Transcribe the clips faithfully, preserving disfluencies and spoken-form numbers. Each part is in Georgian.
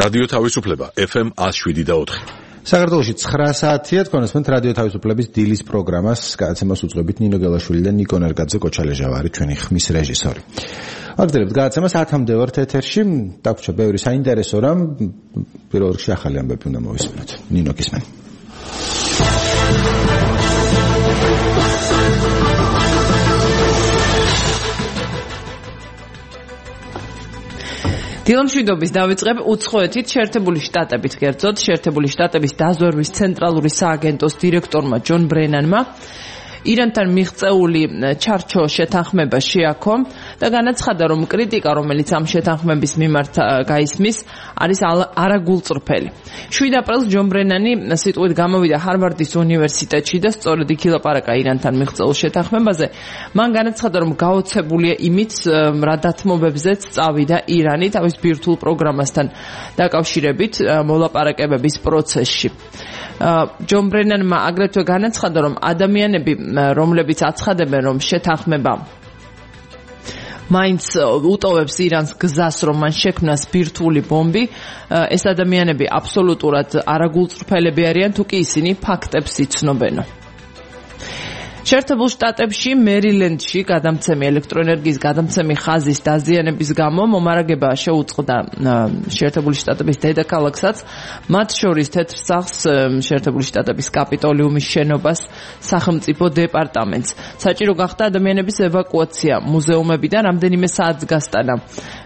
რადიო თავისუფლება ეფ ემ one oh seven და four. საქართველოში ცხრა საათია თქვენსმენთ რადიო თავისუფლების დილის პროგრამას გადაცემას უძღვებით ნინო გელაშვილი და ნიკო ნერგაძე კოჩალეჟავა არის ჩვენი ხმის რეჟისორი. ვაგრძელებთ გადაცემას ათამდე ვართ ეთერში, დაგვრჩა ბევრი საინტერესო რამ, პირველ რიგში ახალი ამბები უნდა მოვისმინოთ. ნინო გისმენ. დილამშვიდობის დავიწყებ უცხოეთით შეერთებული შტატებით კერძოდ შეერთებული შტატების დაზვერვის ცენტრალური სააგენტოს დირექტორმა ჯონ ბრენანმა ირანთან მიღწეული ჩარჩო შეთანხმება შეაქო და განაცხადა, რომ კრიტიკა, რომელიც ამ შეთანხმების მიმართ გაისმის, არის არაგულწრფელი. შვიდ აპრილს ჯონ ბრენანი სიტყვით გამოვიდა ჰარვარდის უნივერსიტეტში და სწორედ იქ ილაპარაკა ირანთან მიღწეულ შეთანხმებაზე. მან განაცხადა, რომ გაოცებულია იმით, რა დათმობებზეც წავიდა ირანი თავის ბირთვულ პროგრამასთან დაკავშირებით მოლაპარაკებების პროცესში. ჯონ ბრენანმა აგრეთვე განაცხადა, რომ ადამიანები, რომლებიც აცხადებენ, რომ შეთანხმება მაინც უტოვებს ირანს გზას, რომ მან შექმნას ბირთვული ბომბი, ეს ადამიანები აბსოლუტურად არაგულწრფელები არიან, თუ კი ისინი ფაქტებს იცნობენო. შეერთებულ შტატებში მერილენდში გადამცემი ელექტროენერგიის გადამცემი ხაზის დაზიანების გამო მომარაგება შეუწყდა შეერთებული შტატების დედაქალაქსაც, მათ შორის თეთრ სახლს, შეერთებული შტატების კაპიტოლიუმის შენობას, სახელმწიფო დეპარტამენტს. საჭირო გახდა ადამიანების ევაკუაცია მუზეუმებიდან, რამდენიმე საათს გასტანა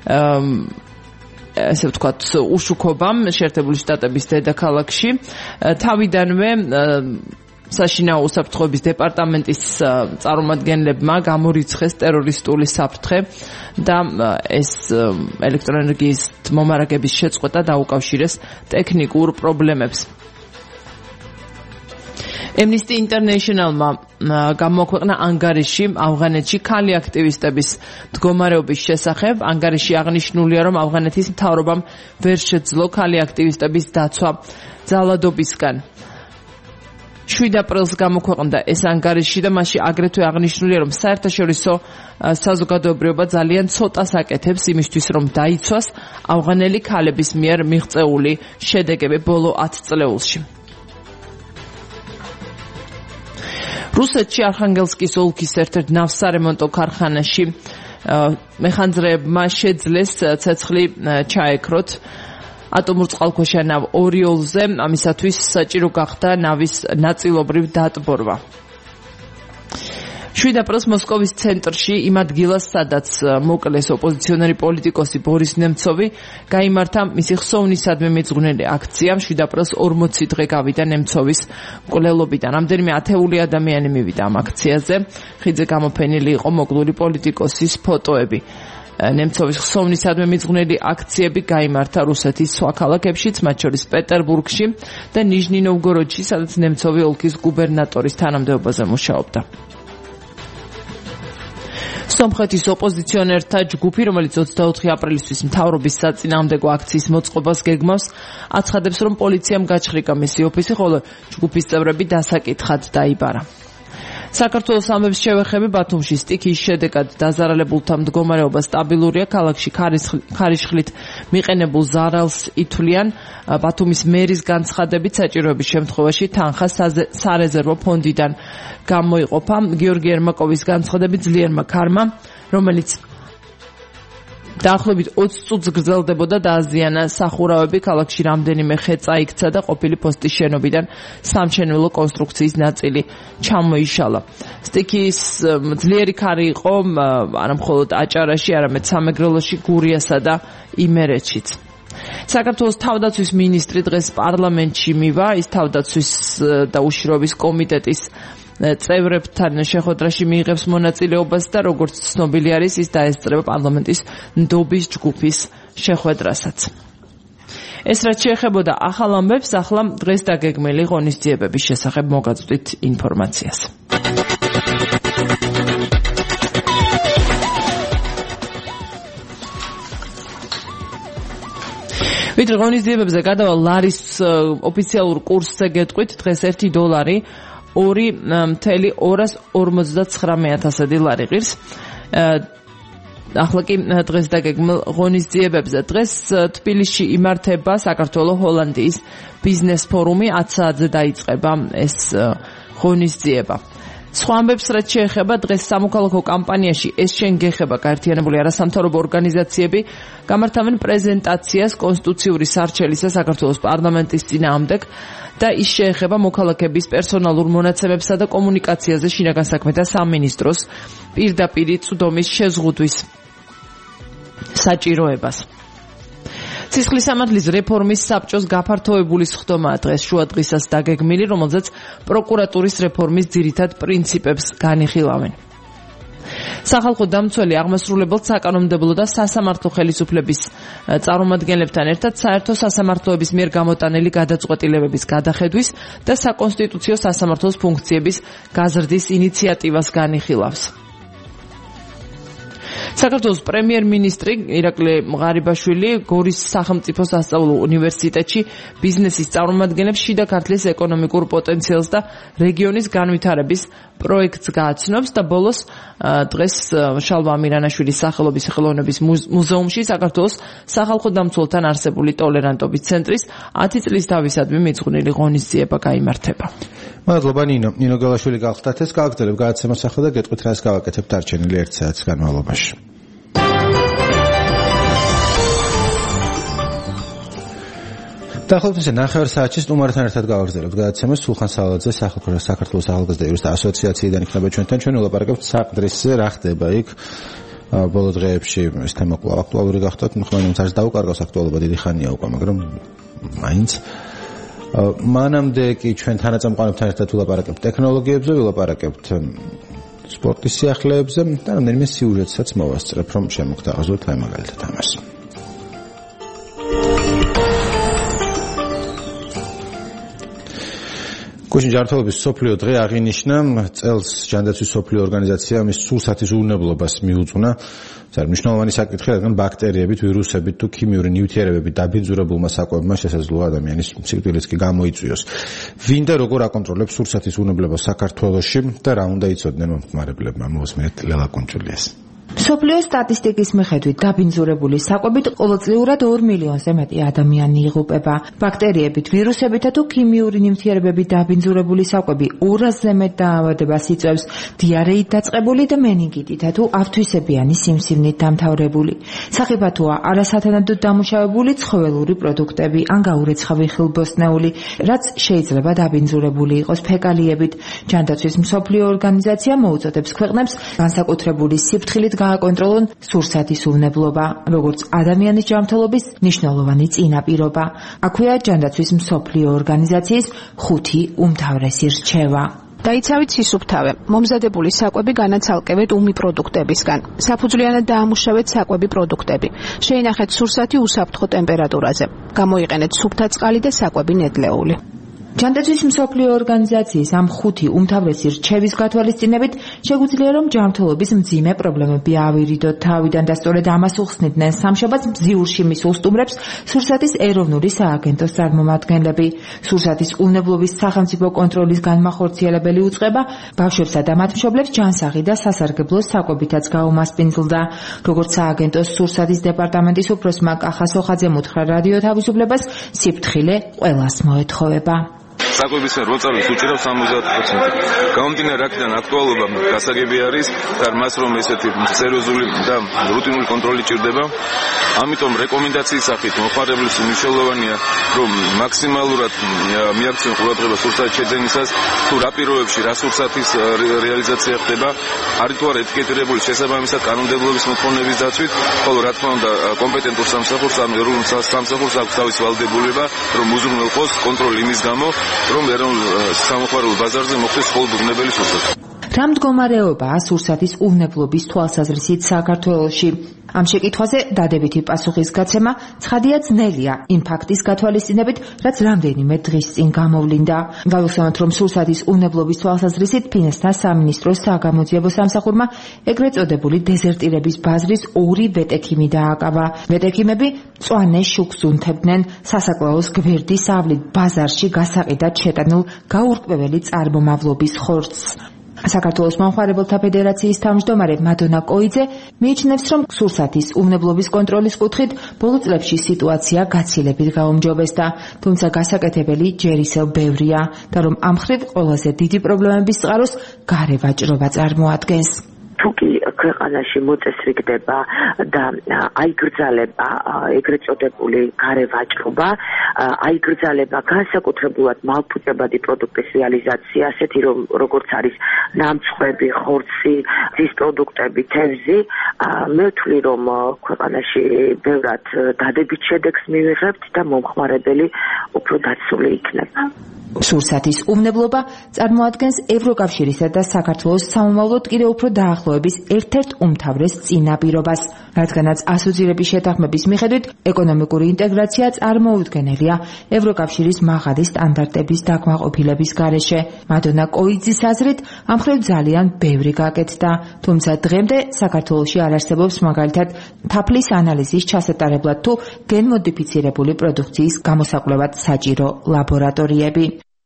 ესე ვთქვათ უშუქობამ შეერთებული შტატების დედაქალაქში. თავიდანვე საშინაო უსაფრთხოების დეპარტამენტის წარმომადგენლებმა გამორიცხეს ტერორისტული საფრთხე და ეს ელექტროენერგიის მომარაგების შეწყვეტა დაუკავშირეს ტექნიკურ პრობლემებს. Amnesty International-მა გამოაქვეყნა ანგარიში ავღანეთში ქალი აქტივისტების მდგომარეობის შესახებ. ანგარიში აღნიშნულია, რომ ავღანეთის მთავრობამ ვერ შეძლო ქალი აქტივისტების დაცვა ძალადობისგან. შვიდ აპრილს გამოქვეყნდა ეს ანგარიში და მასში აგრეთვე აღნიშნულია, რომ საერთაშორისო საზოგადოებრიობა ძალიან ცოტას აკეთებს იმისთვის, რომ დაიცვას ავღანელი ქალების მიერ მიღწეული შედეგები ბოლო ათ წლეულში. რუსეთში არხანგელსკის ოლქის ერთ-ერთ ნავსარემონტო ქარხანაში მეხანძრეებმა შეძლეს ცეცხლი ჩაეკროთ ატომურ წყალქვეშა ნავ ორიოლზე, ამისათვის საჭირო გახდა ნავის ნაწილობრივ დატბორვა. შვიდ აპრილს მოსკოვის ცენტრში იმ ადგილას, სადაც მოკლეს ოპოზიციონერი პოლიტიკოსი ბორის ნემცოვი, გაიმართა მისი ხსოვნისადმი მიძღვნილი აქცია. შვიდ აპრილს ორმოცი დღე გავიდა ნემცოვის მკვლელობიდან. რამდენიმე ათეული ადამიანი მივიდა ამ აქციაზე. ხიდზე გამოფენილი იყო მოკლული პოლიტიკოსის ფოტოები. ნემცოვის ხსოვნისადმი მიძღვნილი აქციები გაიმართა რუსეთის სხვა ქალაქებშიც, მათ შორის პეტერბურგში და ნიჟნი-ნოვგოროდში, სადაც ნემცოვი ოლქის გუბერნატორის თანამდებობაზე მუშაობდა. სომხეთის ოპოზიციონერთა ჯგუფი, რომელიც ოცდაოთხი აპრილისთვის მთავრობის საწინააღმდეგო აქციის მოწყობას გეგმავს, აცხადებს, რომ პოლიციამ გაჩხრიკა მისი ოფისი, ხოლო ჯგუფის წევრები დასაკითხად დაიბარა. საქართველოს ამბებს შევეხები, ბათუმში სტიქიის შედეგად დაზარალებულთა მდგომარეობა სტაბილურია, ქალაქში ქარიშხლით მიყენებულ ზარალს ითვლიან. ბათუმის მერის განცხადებით, საჭიროების შემთხვევაში თანხა სარეზერვო ფონდიდან გამოიყოფა. გიორგი ერმაკოვის განცხადებით, ძლიერმა ქარმა, რომელიც დაახლოებით ოცი წუთს გრძელდებოდა, დააზიანა სახურავები, ქალაქში რამდენიმე ხე წაიქცა და ყოფილი პოსტის შენობიდან სამშენებლო კონსტრუქციის ნაწილი ჩამოიშალა. სტიქიის ძლიერი ქარი იყო არა მხოლოდ აჭარაში, არამედ სამეგრელოში, გურიასა და იმერეთშიც. საქართველოს თავდაცვის მინისტრი დღეს პარლამენტში მივა, ის თავდაცვის და უშიშროების კომიტეტის წევრებთან შეხვედრაში მიიღებს მონაწილეობას და როგორც ცნობილი არის, ის დაესწრება პარლამენტის ნდობის ჯგუფის შეხვედრასაც. ეს რაც შეეხებოდა ახალ ამბებს, ახლა დღეს დაგეგმილი ღონისძიებების შესახებ მოგაწვდით ინფორმაციას. ვიდრე ღონისძიებებზე გადავალ ლარის ოფიციალურ კურსზე გეტყვით, დღეს ერთი დოლარი ორი ნული ორას ორმოცდაცხრამეტ ათასადი ლარი ღირს. ახლა კი დღეს დაგეგმილ ღონისძიებებზე. დღეს თბილისში იმართება საქართველოს ჰოლანდიის ბიზნეს ფორუმი, ათ საათზე დაიწყება ეს ღონისძიება. სხვა ამბებს რაც შეეხება დღეს სამოქალაქო კამპანიაში ეს შენ გეხება გაერთიანებული არასამთავრობო ორგანიზაციები გამართავენ პრეზენტაციას კონსტიტუციური სარჩელისა საქართველოს პარლამენტის წინააღმდეგ და ის შეეხება მოქალაქეების პერსონალურ მონაცემებსა და კომუნიკაციაზე შინაგან საქმეთა სამინისტროს პირდაპირ წვდომის შეზღუდვის საჭიროებას. სისხლის სამართლის რეფორმის საბჭოს გაფართოებული სხდომაა დღეს შუადღისას დაგეგმილი, რომელზეც პროკურატურის რეფორმის ძირითად პრინციპებს განიხილავენ. სახალხო დამცველი აღმასრულებელთ საკანონმდებლო და სასამართლო ხელისუფლების წარმომადგენლებთან ერთად საერთო სასამართლოების მიერ გამოტანილი გადაწყვეტილებების გადახედვის და საკონსტიტუციო სასამართლოს ფუნქციების გაზრდის ინიციატივას განიხილავს. საქართველოს პრემიერ-მინისტრი ირაკლი მღარიბაშვილი გორის სახელმწიფო სასწავლო უნივერსიტეტში ბიზნესის წარმომადგენლებს შიდა ქართლის ეკონომიკურ პოტენციალს და რეგიონის განვითარების პროექტს გააცნობს და ბოლოს დღეს შალვა ამირანაშვილის სახელობის ხელოვნების მუზეუმში საქართველოს სახალხო დამცველთან არსებული ტოლერანტობის ცენტრის ათი წლის თავისადმი მიძღვნილი ღონისძიება გაიმართება. მადლობა ნინო. ნინო გელაშვილი გახლდათ ეს გააგრძელებ გადაცემას ახლა და გეტყვით რას გავაკეთებთ არჩენილი ერთ საათის განმავლობაში. დაახლოებით ნახევარ საათში სტუმართან ერთად გავაგრძელებთ გადაცემას. სულხან სალაძე საქართველოს ახალგაზრდა იურისტთა ასოციაციიდან იქნება ჩვენთან. ჩვენ ვილაპარაკებთ საყდრისზე რა ხდება იქ. ბოლო დღეებში ეს თემა კვლავ აქტუალური გახდათ. ხმოვანებაც არ დაუკარგავს აქტუალობა დიდი ხანია უკვე, მაგრამ მაინც მანამდე კი ჩვენ თანაწამყვანებთან ერთად ვილაპარაკებთ ტექნოლოგიებზე, ვილაპარაკებთ სპორტის სიახლეებზე და რამდენიმე სიუჟეტსაც მოვასწრებ, რომ შემოგთავაზოთ აი მაგალითად ამას. გუშინ ჯანმრთელობის სოფლიო დღე აღინიშნა. წელს ჯანდაცვის სოფლიო ორგანიზაცია მის სურსათის უვნებლობას მიუძღვნა. ეს არის მნიშვნელოვანი საკითხი, რადგან ბაქტერიებით, ვირუსებით თუ ქიმიური ნივთიერებებით დაბინძურებულმა საკვებმა შესაძლოა ადამიანის სიკვდილიც კი გამოიწვიოს. ვინ და როგორ აკონტროლებს სურსათის უვნებლობას საქართველოში და რა უნდა იცოდნენ მომხმარებლებმა? მოვსმენთ ლელა კუნჭულიას. მსოფლიო სტატისტიკის მიხედვით დაბინძურებული საკვებით ყოველწლიურად ორ მილიონზე მეტი ადამიანი იღუპება. ბაქტერიებით, ვირუსებითა თუ ქიმიური ნივთიერებებით დაბინძურებული საკვები ორასზე მეტ დაავადებას იწვევს, დიარეით დაწყებული და მენინგიტითა თუ ავთვისებიანი სიმსივნით დამთავრებული. სახიფათოა არასათანადოდ დამუშავებული ცხოველური პროდუქტები ან გაურეცხავი ხილბოსტნეული, რაც შეიძლება დაბინძურებული იყოს ფეკალიებით. ჯანდაცვის მსოფლიო ორგანიზაცია მოუწოდებს ქვეყნებს განსაკუთრებული სიფრთხილით გააკონტროლონ სურსათის უვნებლობა, როგორც ადამიანის ჯანმრთელობის მნიშვნელოვანი წინაპირობა. აქვეა ჯანდაცვის მსოფლიო ორგანიზაციის ხუთი უმთავრესი რჩევა. დაიცავით სისუფთავე. მომზადებული საკვები განაცალკევეთ უმი პროდუქტებისგან. საფუძვლიანად დაამუშავეთ საკვები პროდუქტები. შეინახეთ სურსათი უსაფრთხო ტემპერატურაზე. გამოიყენეთ სუფთა წყალი და საკვები ნედლეული. ჯანდაცვის მსოფლიო ორგანიზაციის ამ ხუთი უმთავრესი რჩევის გათვალისწინებით შეგვიძლია რომ ჯანმრთელობის მძიმე პრობლემები ავირიდოთ თავიდან და სწორედ ამას უხსნიდნენ სამშაბათს მზიურში მისულ სტუმრებს სურსათის ეროვნული სააგენტოს წარმომადგენლები. სურსათის უვნებლობის სახელმწიფო კონტროლის განმახორციელებელი უწყება ბავშვებსა და მათ მშობლებს ჯანსაღი და სასარგებლო საკვებითაც გაუმასპინძლდა. როგორც სააგენტოს სურსათის დეპარტამენტის უფროსმა კახა სოხაძემ უთხრა რადიო თავისუფლებას, სიფრთხილე ყველას მოეთხოვება. საკვების როწალის უჭირავს სამოცდაათი პროცენტი. გამომდინარე აქედან აქტუალობა გასაგები არის და მას რომ ესეთი სერიოზული და რუტინული კონტროლი ჭირდება. ამიტომ რეკომენდაციის სახით მოხმარებლის მნიშვნელოვანია რომ მაქსიმალურად მიაქციონ ყურადღება სურსათის შეძენისას, თუ რა პირობებში რა სურსათის რეალიზაცია ხდება, არის თუ არა ეტიკეტირებული შესაბამისად კანონმდებლობის მოთხოვნების დაცვით, ხოლო რა თქმა უნდა კომპეტენტურ სამსახურს ან ეროვნულ სამსახურს აქვს თავისი ვალდებულება რომ უზრუნველყოს კონტროლი იმის გამო რომ ეროვნულ სამოხმარულო ბაზარზე მოხდეს ყოველდღიური სურსათი. რა მდგომარეობაა სურსათის უვნებლობის თვალსაზრისით საქართველოში? ამ შეკითხვაზე დადებითი პასუხის გაცემა ცხადია ძნელია იმ ფაქტის გათვალისწინებით, რაც რამდენიმე დღის წინ გამოვლინდა. გავიხსენოთ, რომ სურსათის უვნებლობის თვალსაზრისით ფინანსთა სამინისტროს საგამოძიებო სამსახურმა ეგრეთ წოდებული დეზერტირების ბაზრის ორი ვეტექიმი დააკავა. ვეტექიმები მწვანე შუქს უნთებდნენ სასაკლაოს გვერდის ავლით ბაზარში გასაყიდად შეტანილ გაურკვეველი წარმომავლობის ხორცს. საქართველოს მომხმარებელთა ფედერაციის თავმჯდომარე მადონა კოიძე მიიჩნევს, რომ სურსათის უვნებლობის კონტროლის კუთხით ბოლო წლებში სიტუაცია გაცილებით გაუმჯობესდა, თუმცა გასაკეთებელი ჯერ ისევ ბევრია და რომ ამ მხრივ ყველაზე დიდი პრობლემების წყაროს გარე ვაჭრობა წარმოადგენს. თუკი ქვეყანაში მოწესრიგდება და აიგრძალება ეგრეთ წოდებული გარე ვაჭრობა, აიგრძალება განსაკუთრებულად მალფუჭებადი პროდუქტის რეალიზაცია, ასეთი როგორც არის ნამცხვები, ხორცი, ძის პროდუქტები, თევზი, მე ვთვლი, რომ ქვეყანაში ბევრად დადებით შედეგს მივიღებთ და მომხმარებელი უფრო დაცული იქნება. სურსათის უვნებლობა წარმოადგენს ევროკავშირისა და საქართველოს სამომავლოდ კიდევ უფრო დაახლოების ერთ-ერთ უმთავრეს წინაპირობას, რადგანაც ასოცირების შეთანხმების მიხედვით ეკონომიკური ინტეგრაცია წარმოუდგენელია ევროკავშირის მაღალი სტანდარტების დაკმაყოფილების გარეშე. მადონა კოიძის აზრით, ამ მხრივ ძალიან ბევრი გაკეთდა, თუმცა დღემდე საქართველოში არ არსებობს მაგალითად თაფლის ანალიზის ჩასატარებლად თუ გენმოდიფიცირებული პროდუქციის გამოსაკვლევად საჭირო ლაბორატორიები.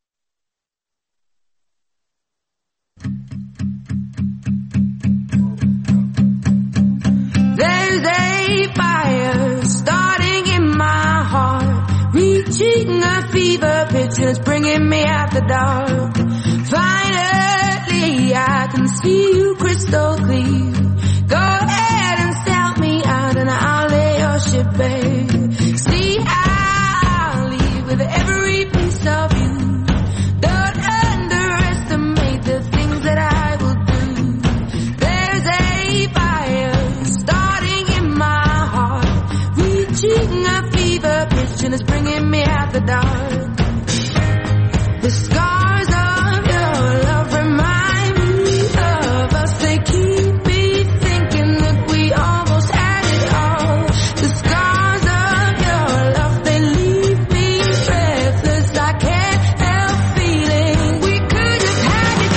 There's a fire starting in my heart, reaching a fever pitch and it's bringing me out the dark. Finally I can see you crystal clear. Go ahead and sell me out and I'll lay your ship bare. See, I'll leave with every piece of you. Don't underestimate the things that I will do. There's a fire starting in my heart, reaching a fever pitch and it's bringing me out the dark. The scars of your love remind me of us. They keep me thinking that we almost had it all. The scars of your love, they leave me breathless. I can't help feeling we could have had it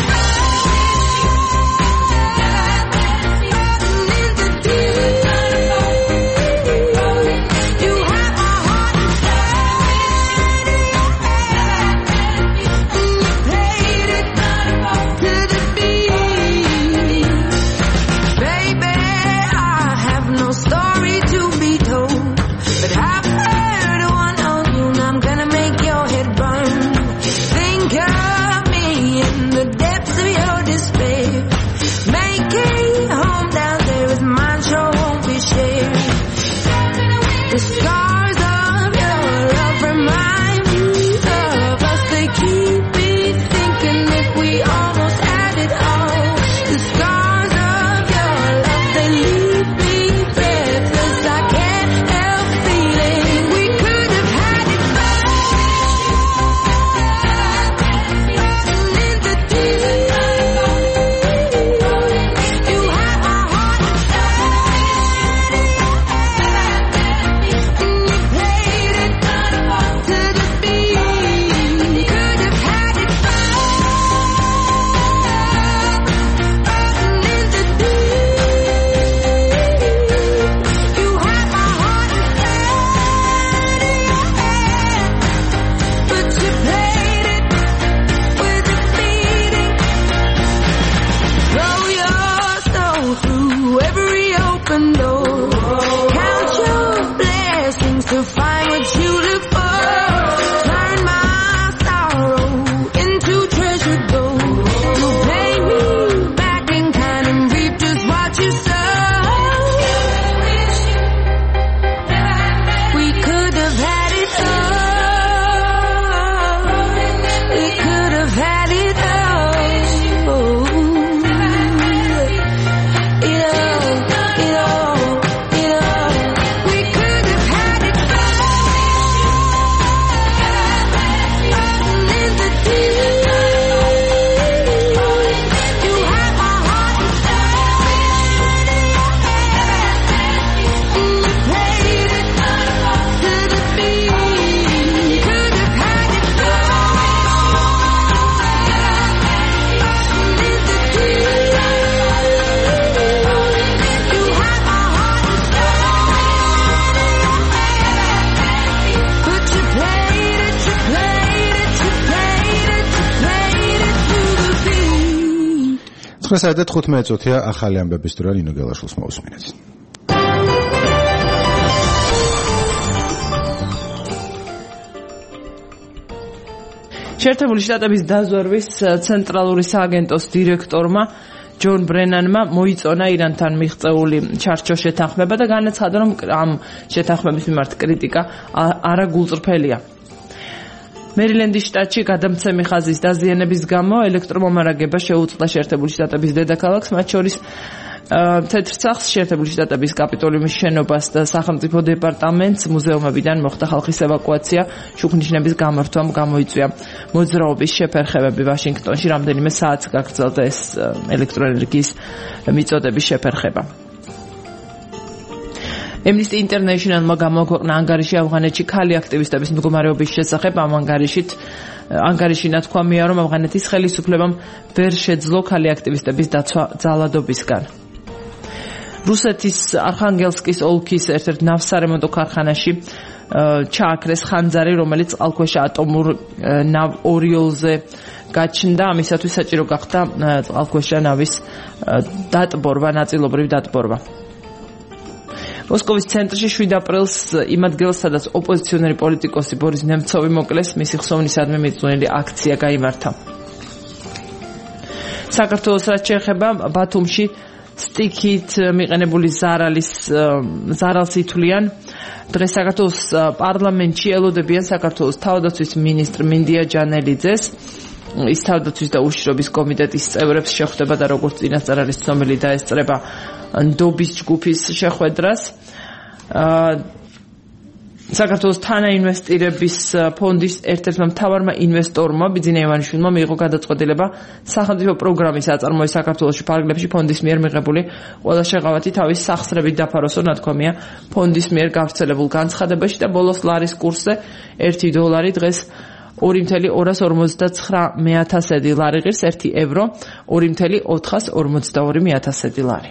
all. You have my heart inside. ახლა საერთოდ თხუთმეტი წუთია ახალი ამბების დრო ნინო გელაშვილს მოусმინეთ. შეერთებული შტატების დაზვერვის ცენტრალური სააგენტოს დირექტორმა ჯონ ბრენანმა მოიწონა ირანთან მიღწეული ჩარჩო შეთანხმება და განაცხადა, რომ ამ შეთანხმების მიმართ კრიტიკა არაგულწრფელია. მერილენდის შტატში გადამცემი ხაზის დაზიანების გამო ელექტრომომარაგება შეუწყდა შეერთებული შტატების დედაქალაქს, მათ შორის თეთრ სახლს, შეერთებული შტატების კაპიტოლიუმის შენობას და სახელმწიფო დეპარტამენტს, მუზეუმებიდან მოხდა ხალხის ევაკუაცია, შუქნიშნების გამართვამ გამოიწვია მოძრაობის შეფერხებები ვაშინგტონში, რამდენიმე საათს გაგრძელდა ეს ელექტროენერგიის მიწოდების შეფერხება. Amnesty International-მა გამოაქვეყნა ანგარიში ავღანეთში ქალი აქტივისტების მდგომარეობის შესახებ. ამ ანგარიშით ანგარიში ნათქვამია, რომ ავღანეთის ხელისუფლებამ ვერ შეძლო ქალი აქტივისტების დაცვა ძალადობისგან. რუსეთის არხანგელსკის ოლქის ერთ-ერთ ნავსარემონტო ქარხანაში ჩააქრეს ხანძარი, რომელიც წყალქვეშა ატომურ ნავ ორიოლზე გაჩნდა. ამისათვის საჭირო გახდა წყალქვეშა ნავის დატბორვა, ნაწილობრივ დატბორვა. მოსკოვის ცენტრში შვიდ აპრილს იმ ადგილას, სადაც ოპოზიციონერი პოლიტიკოსი ბორის ნემცოვი მოკლეს, მისი ხსოვნისადმი მიძღვნილი აქცია გაიმართა. საქართველოს რაც შეეხება ბათუმში სტიქით მიყენებული ზარალის ზარალს ითვლიან. დღეს საქართველოს პარლამენტში ელოდებიან საქართველოს თავდაცვის მინისტრ მინდია ჯანელიძეს. ის თავდაცვის და უშიშრობის კომიტეტის წევრებს შეხვდება და როგორც წინასწარ არის ცნობილი დაესწრება ნდობის ჯგუფის შეხვედრას. საქართველოს თანაინვესტირების ფონდის ერთ-ერთმა მთავარმა ინვესტორმა ბიძინა ივანიშვილმა მიიღო გადაწყვეტილება სახელმწიფო პროგრამის აწარმოების საქართველოში ფარგლებში ფონდის მიერ მიღებული ყველა შეღავათი თავის სახსრებით დაფაროსო, ნათქვამია ფონდის მიერ გავრცელებულ განცხადებაში და ბოლოს ლარის კურსზე ერთი დოლარი დღეს ორი ათეული ორას ორმოცდაცხრა მეათასედი ლარი ღირს, ერთი ევრო ორი ათეული ოთხას ორმოცდაორი მეათასედი ლარი.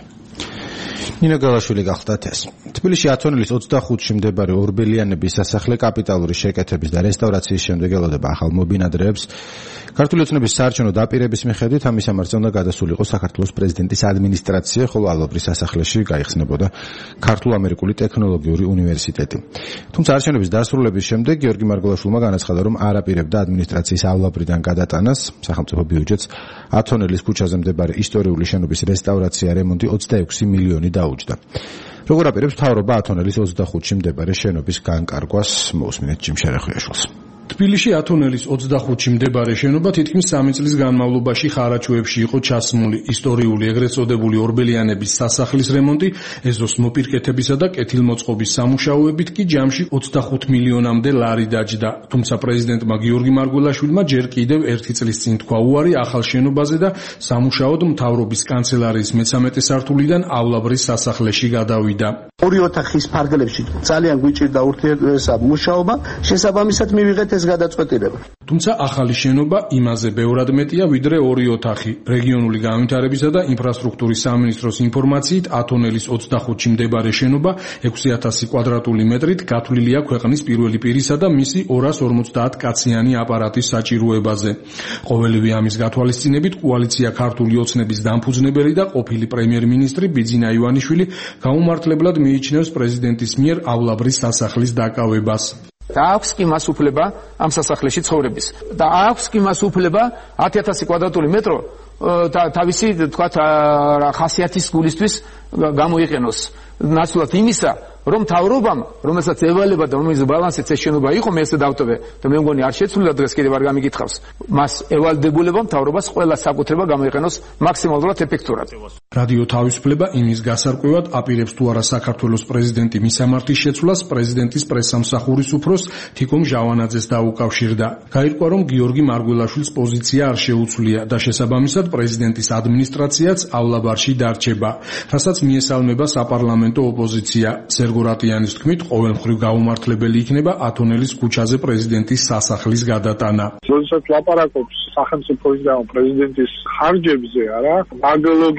ნინო გელაშვილი გახლდათ ეს. თბილისში ათონელის ოცდახუთში მდებარე ორბელიანების სასახლე კაპიტალური შეკეთების და რესტავრაციის შემდეგ ელოდება ახალ მობინადრეებს. ქართული ოცნების საარჩევნო დაპირების მიხედვით ამის სამარცხე უნდა გადასულიყო საქართველოს პრეზიდენტის ადმინისტრაცია, ხოლო ალობრის სასახლეში გაიხსნებოდა ქართულ-ამერიკული ტექნოლოგიური უნივერსიტეტი. თუმცა არჩევნების დასრულების შემდეგ გიორგი მარგველაშვილმა განაცხადა, რომ არ აპირებდა ადმინისტრაციის ავლაბრიდან გადატანას. სახელმწიფო ბიუჯეტს ათონელის ქუჩაზე მდებარე ისტორიული შენობის რესტავრაცია, რემონტი ოცდაექვსი მილიონი დაუჯდა. როგორ აპირებს მთავრობა ათონელის ოცდახუთში მდებარე შენობის განკარგვას? მოусმინეთ ჯიმ შერეხვიაშვილს. თბილისში ათონელის ოცდახუთში მდებარე შენობა თითქმის სამი წლის განმავლობაში ხარაჩოებში იყო ჩასმული. ისტორიული ეგრეთ წოდებული ორბელიანების სასახლის რემონტი, ეზოს მოპირკეთებისა და კეთილმოწყობის სამუშაოებით კი ჯამში ოცდახუთ მილიონამდე ლარი დაჯდა. თუმცა პრეზიდენტმა გიორგი მარგველაშვილმა ჯერ კიდევ ერთი წლის წინ თქვა უარი ახალ შენობაზე და სამუშაოდ მთავრობის კანცელარიის მესამეტე სართულიდან ავლაბრის სასახლეში გადავიდა. ორი ოთახის ფარგლებში ძალიან გვიჭირდა ურთიერთობისა მუშაობა, შესაბამისად მივიღეთ ეს გადაწყვეტილება. თუმცა ახალი შენობა იმაზე ბევრად მეტია, ვიდრე ორი ოთახი. რეგიონული განვითარებისა და ინფრასტრუქტურის სამინისტროს ინფორმაციით, ათონელის ოცდახუთში მდებარე შენობა ექვსი ათასი კვადრატული მეტრით გათვლილია ქვეყნის პირველი პირისა და მისი ორას ორმოცდაათ კაციანი აპარატის საჭიროებაზე. ყოველივე ამის გათვალისწინებით კოალიცია ქართული ოცნების დამფუძნებელი და ყოფილი პრემიერ-მინისტრი ბიძინა ივანიშვილი გაუმართლებლად მიიჩნევს პრეზიდენტის მიერ ავლაბრის სასახლის დაკავებას. და აქვს კი მას უფლება ამ სასახლეში ცხოვრების და აქვს კი მას უფლება ათი ათასი კვადრატული მეტრო თავისი თქვათ ხასიათის გულისთვის გამოიყენოს ნაცვლად იმისა, რომ მთავრობამ, რომელსაც ევალება და რომელიც ბალანსიც ეს შენობა იყო, მე ესე დავტოვე და მე მგონი არ შეცვლილა დღეს კიდევ არ გამიგითხავს. მას ევალდებულება მთავრობას ყველა საკუთრება გამოიყენოს მაქსიმალურად ეფექტურად. რადიო თავისუფლება იმის გასარკვევად აპირებს თუ არა საქართველოს პრეზიდენტი მისამართის შეცვლას პრეზიდენტის პრესსამსახურის უფროს თიკომ ჟავანაძეს დაუკავშირდა. გაირკვა, რომ გიორგი მარგველაშვილის პოზიცია არ შეუცვლია და შესაბამისად პრეზიდენტის ადმინისტრაციაც ავლაბარში დარჩება, რასაც მიესალმება საპარლამენტო ოპოზიცია. სერგორატიანის თქმით, ყოველმხრივ გაუმართლებელი იქნება ათონელის ქუჩაზე პრეზიდენტის სასახლის გადატანა. როდესაც ლაპარაკობს სახელმწიფოის და პრეზიდენტის ხარჯებზე, არა, მაგ ლოგიკით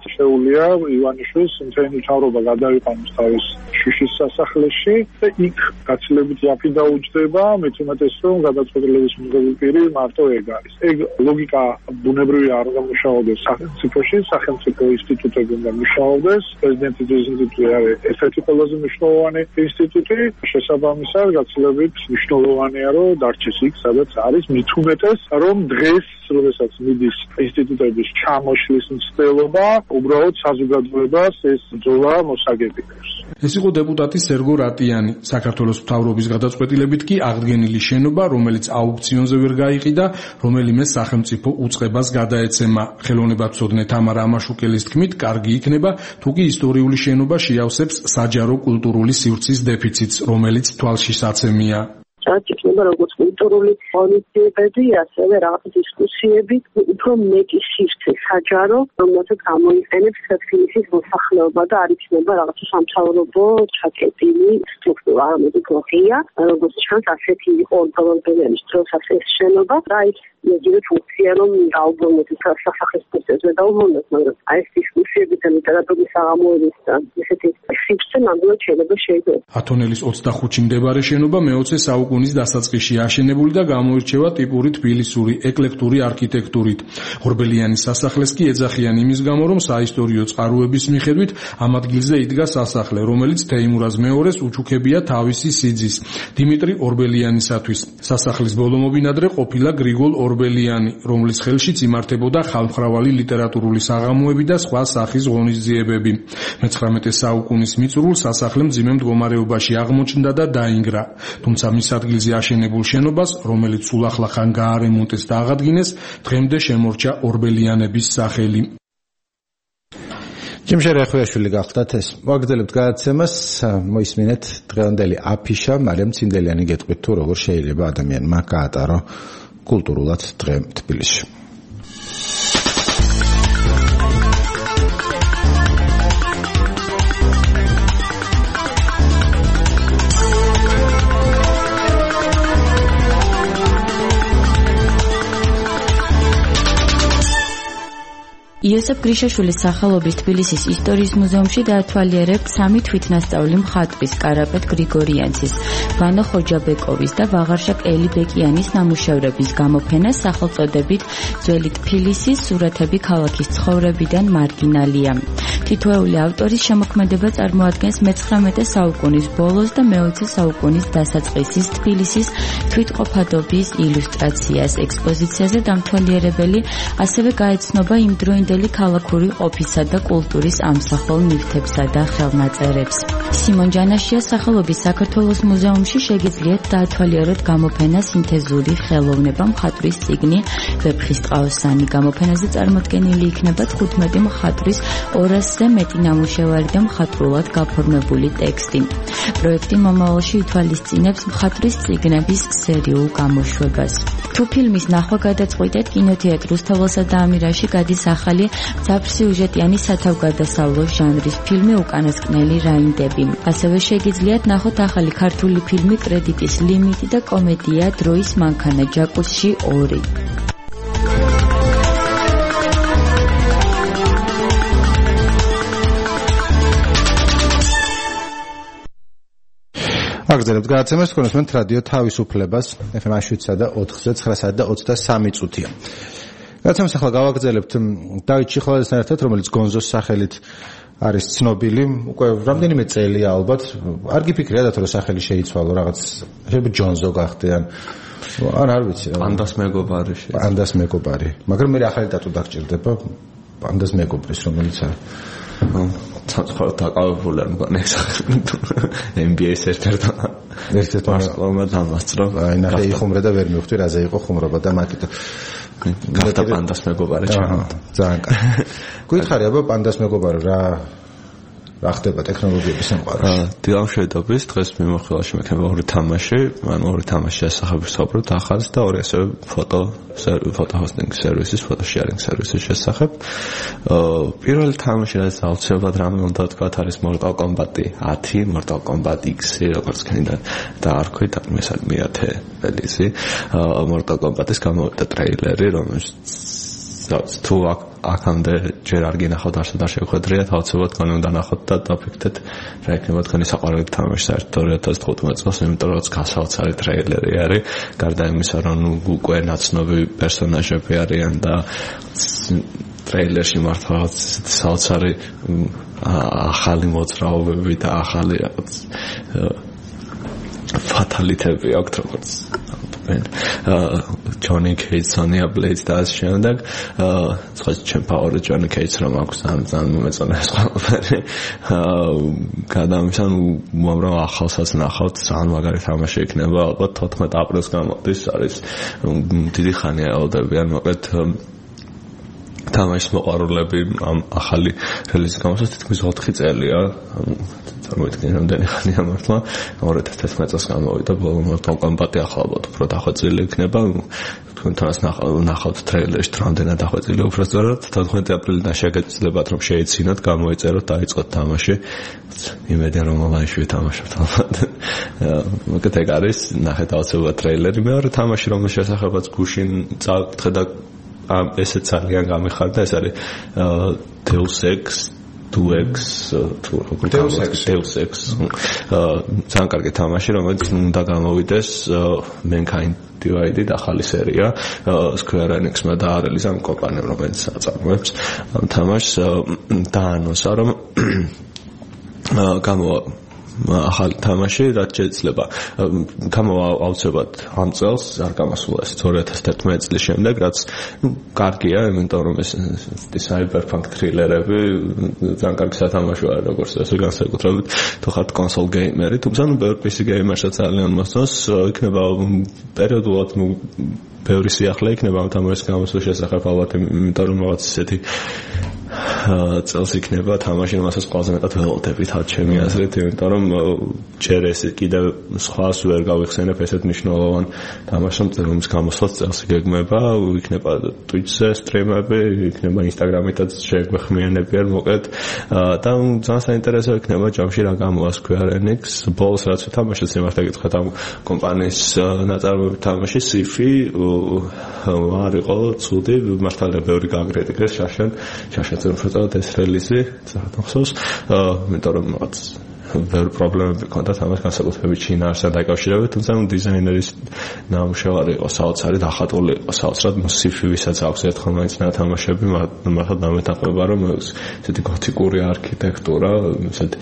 შეუძლია ივანიშვილს მთელი მთავრობა გადაიყვანოს თავის შუშის სასახლეში და იქ გაცილებით იაფი დაუჯდება, მეც უმეტეს რომ გადაწყვეტილების მიღებული პირი მარტო ეგ არის. ეგ ლოგიკა ბუნებრივი არ გამუშავდეს სახელმწიფოში, სახელმწიფო ინსტიტუტები უნდა მუშაობდეს, პრეზიდენტის ინსტიტუტი არის ერთ-ერთი ყველაზე მნიშვნელოვანი ინსტიტუტი, შესაბამისად გაცილებით მნიშვნელოვანია რომ დარჩეს იქ, სადაც არის, მით უმეტეს რომ დღეს როდესაც მიდის ინსტიტუტების ჩამოშლის მცდელობა, უბრალოდ საზოგადოებას ეს ბრძოლა მოსაგებინებს. ეს იყო დეპუტატი სერგო რატიანი. საქართველოს მთავრობის გადაწყვეტილებით კი აღდგენილი შენობა, რომელიც აუქციონზე ვერ გაიყიდა, რომელიმე სახელმწიფო უწყებას გადაეცემა. ხელოვნებაცოდნე თამარა ამაშუკელის თქმით, კარგი იქნება, თუ კი ისტორიული შენობა შეავსებს საჯარო კულტურული სივრცის დეფიციტს, რომელიც თვალშისაცემია. რაც იქნება როგორც კულტურული ღონისძიებები, ასევე რაღაც დისკუსიები, უფრო მეტი სივრცე საჯარო, რომელსაც გამოიყენებს თბილისის მოსახლეობა და არ იქნება რაღაც სამთავრობო ჩაკეტილი სტრუქტურა, რომელიც გოხია, როგორც ჩანს ასეთი იყო ორგანიზაციის დროს ეს შენობა და ის იგივე ფუნქცია რომ დაუბრუნდეს სასახლის პროცესზე დაუბრუნდეს, მაგრამ აი ეს დისკუსიები და ლიტერატურის აღამოების და ესეთი სივრცე ნამდვილად შეიძლება შეიძლება. ათონელის ოცდახუთში მდებარე შენობა მეოცე საუკუნის დასაწყისში აშენებული და გამოირჩევა ტიპური თბილისური ეკლექტური არქიტექტურით. ორბელიანის სასახლეს კი ეძახიან იმის გამო, რომ საისტორიო წყაროების მიხედვით ამ ადგილზე იდგა სასახლე, რომელიც თეიმურაზ მეორეს უჩუქებია თავისი სიძის, დიმიტრი ორბელიანისათვის. სასახლის ბოლო მობინადრე ყოფილა გრიგოლ ორბელიანი, რომლის ხელშიც იმართებოდა ხალხმრავალი ლიტერატურული საღამოები და სხვა სახის ღონისძიებები. მეცხრამეტე საუკუნის მიწურულს სასახლე მძიმე მდგომარეობაში აღმოჩნდა და დაინგრა. თუმცა მის ადგილზე აშენებულ შენობას, რომელიც სულ ახლახან გაარემონტეს და აღადგინეს, დღემდე შემორჩა ორბელიანების სახელი. ჯიმშე რახვიაშვილი გახლდათ ეს. მოგაგრძელებთ გადაცემას, მოისმინეთ დღევანდელი აფიშა, მარიამ ცინდელიანი გეტყვით თუ როგორ შეიძლება ადამიანმა გაატარო კულტურულად დღე თბილისში. იოსებ გრიშაშვილის სახელობის თბილისის ისტორიის მუზეუმში დაათვალიერებთ სამი თვითნასწავლი მხატვრის კარაპეტ გრიგორიანცის, ვანო ხოჯაბეკოვის და ვაღარშაკ ელიბეკიანის ნამუშევრების გამოფენას სახელწოდებით ძველი თბილისის სურათები ქალაქის ცხოვრებიდან მარგინალია. თითოეული ავტორის შემოქმედება წარმოადგენს მეცხრამეტე საუკუნის ბოლოს და მეოცე საუკუნის დასაწყისის თბილისის თვითყოფადობის ილუსტრაციას. ექსპოზიციაზე დამთვალიერებელი ასევე გაეცნობა იმდროინდელი ქალაქური ყოფისა და კულტურის ამსახველ ნივთებსა და ხელნაწერებს. სიმონ ჯანაშიას სახელობის საქართველოს მუზეუმში შეგიძლიათ დაათვალიეროთ გამოფენა სინთეზური ხელოვნება მხატვრის წიგნი ვეფხისტყაოსანი. გამოფენაზე წარმოდგენილი იქნება თხუთმეტი მხატვრის ორასზე მეტი ნამუშევარი და მხატვრულად გაფორმებული ტექსტი. პროექტი მომავალში ითვალისწინებს მხატვრის წიგნების სერიულ გამოშვებას. თუ ფილმის ნახვა გადაწყვიტეთ, კინოთეატრ რუსთაველსა და ამირაში გადის ახალი მძაფრსიუჟეტიანი სათავგადასავლო ჟანრის ფილმი უკანასკნელი რაინდები. ასევე შეგიძლიათ ნახოთ ახალი ქართული ფილმი კრედიტის ლიმიტი და კომედია დროის მანქანა ჯაკუსში ორი. აგზელებთ გადაცემას თქვენს რადიო თავისუფლებას ეფ ემ შვიდსა და ოთხზე ცხრასა და ოცდასამი წუთია. გადაცემას ახლა გავაგზავნებთ დავით ჩიხლაძესთან ერთად, რომელიც გონზოს სახელით არის ცნობილი, უკვე რამდენიმე წელია ალბათ. არ გიფიქრიათ რომ სახელი შეიცვალო, რაღაც შეიძლება ჯონზო გახდიან. ან არ ვიცი, პანდას მეგობარი. პანდას მეგობარი. მაგრამ მე ახალი დატო დაგჭირდება პანდას მეგობრის, რომელიც არის სამწუხაროდ დაკავებული არ მგონი ეს ემ ბი ეს ერთ-ერთ ერთ-ერთ მასწავლებლად დამასწრო. აი ნახე იხუმრე და ვერ მივხვდი რაზე იყო ხუმრობა და მაგით გახდა პანდას მეგობარი ჩემო. ძალიან კარგი. გითხარი აბა პანდას მეგობარი რა რა ხდება ტექნოლოგიების სამყაროში? დილამშვიდობის დღეს მიმოხილვაში მექნება ორი თამაში, ანუ ორი თამაში ასახავს ვსაუბრობთ ახალს და ორი ასევე ფოტო ფოტო ჰოსტინგ სერვისის, ფოტო შეარინგ სერვისის შესახებ. პირველი თამაში რაც აუცილებლად რამე უნდა ვთქვათ არის Mortal Kombat ათი, Mortal Kombat X-ი, როგორც ქნიდა და არ ქვით მესამე ათე ველიზი. Mortal Kombat-ის გამოვიდა ტრეილერი, რომელიც თუ აქამდე ჯერ არ გინახავთ არსად არ შევხვედრიათ, აუცილებლად თქვენ უნდა ნახოთ და დაფიქრდეთ რა იქნება თქვენი საყვარელი თამაში საერთოდ ორი ათას თხუთმეტ წელს, იმიტომ რომ საოცარი ტრეილერი არის, გარდა იმისა, რომ უკვე ნაცნობი პერსონაჟები არიან და ტრეილერში მართლა საოცარი ახალი მოძრაობები და ახალი რაღაც ფატალიტები აქვს, როგორც ჯონი კეიჯ, სონია ბლეიდს და ასე შემდეგ. სხვა ჩემ ფავორიტ ჯონი კეიჯს რომ აქვს ძალიან ძალიან მომეწონა ეს ყველაფერი. გადამისან უამრავ ახალსაც ნახავთ, ძალიან მაგარი თამაში იქნება, ალბათ თოთხმეტ აპრილს გამოდის, არის დიდი ხანია ელოდებიან, მოკლედ თამაშის მოყვარულები ამ ახალი რელიზის გამოსვლას თითქმის ოთხი წელია. წარმოიდგინე რამდენი ხანია მართლა ორი ათას თერთმეტ წელს გამოვიდა, ბოლო მართლა კომპატი ახლა ალბათ უფრო დახვეწილი იქნება. თქვენ თავს ნახავთ ტრეილერში რამდენად დახვეწილი უფრო სწორად თოთხმეტი აპრილიდან შეგეძლებათ რომ შეიცინოთ, გამოიწეროთ, დაიწყოთ თამაში. იმედია რომ ონლაინში ვეთამაშებთ ალბათ. მოკლედ ეგ არის, ნახეთ აუცილებლად ტრეილერი. მეორე თამაში რომლის შესახებაც გუშინ წავკითხე და ამ ესე ძალიან გამიხარდა, ეს არის Deus Ex two X თუ როგორ Deus Ex Deus Ex ძალიან კარგი თამაში, რომელიც უნდა გამოვიდეს Mankind Divided ახალი სერია Square Enix-მა დაარელის ამ კომპანიამ, რომელიც აწარმოებს ამ თამაშს და ანონსა რომ გამოვა ახალი თამაში, რაც შეიძლება გამოვა აუცილებლად ამ წელს, არ გამოსულა ეს ორი ათას თერთმეტ წლის შემდეგ, რაც კარგია, იმიტომ რომ ეს cyberpunk თრილერები ძალიან კარგი სათამაშო არის, როგორც ესე განსაკუთრებით თუ ხართ კონსოლ გეიმერი, თუმცა ნუ ბევრ პი სი გეიმერსაც ძალიან მოსწონს, იქნება პერიოდულად ბევრი სიახლე იქნება ამ თამაშის გამოსვლის შესახებ, ალბათ იმიტომ რომ რაღაც ისეთი წელს იქნება თამაში, რომელსაც ყველაზე მეტად ველოდებით, მათ ჩემი აზრით, იმიტომ რომ ჯერ ეს კიდევ სხვას ვერ გავიხსენებ ესეთ მნიშვნელოვან თამაშს, რომელის გამოსვლაც წელს იგეგმება, იქნება Twitch-ზე სტრიმები, იქნება Instagram-ითაც შეგვეხმიანებიან, მოკლედ და ძალიან საინტერესო იქნება ჯამში რა გამოვა Square Enix. ბოლოს რაც ვთამაშეთ, სიმართლე გითხრათ, ამ კომპანიის ნაწარმოებით თამაში Sifi არ იყო ცუდი, მართალია ბევრი გააკრიტიკეს შაშან, შაშან უბრალოდ ეს რელიზი ძალიან ხსოვს, იმიტომ რომ რაღაც ბევრი პრობლემები ჰქონდა თამაშს განსაკუთრებით შინაარსთან დაკავშირებით, თუმცა დიზაინერის ნამუშევარი იყო საოცარი, დახატული იყო საოცრად, Sifi ვისაც აქვს ერთხელ მაინც ნათამაშები, მართლა დამეთანხმება რომ ესეთი გოთიკური არქიტექტურა, ესეთი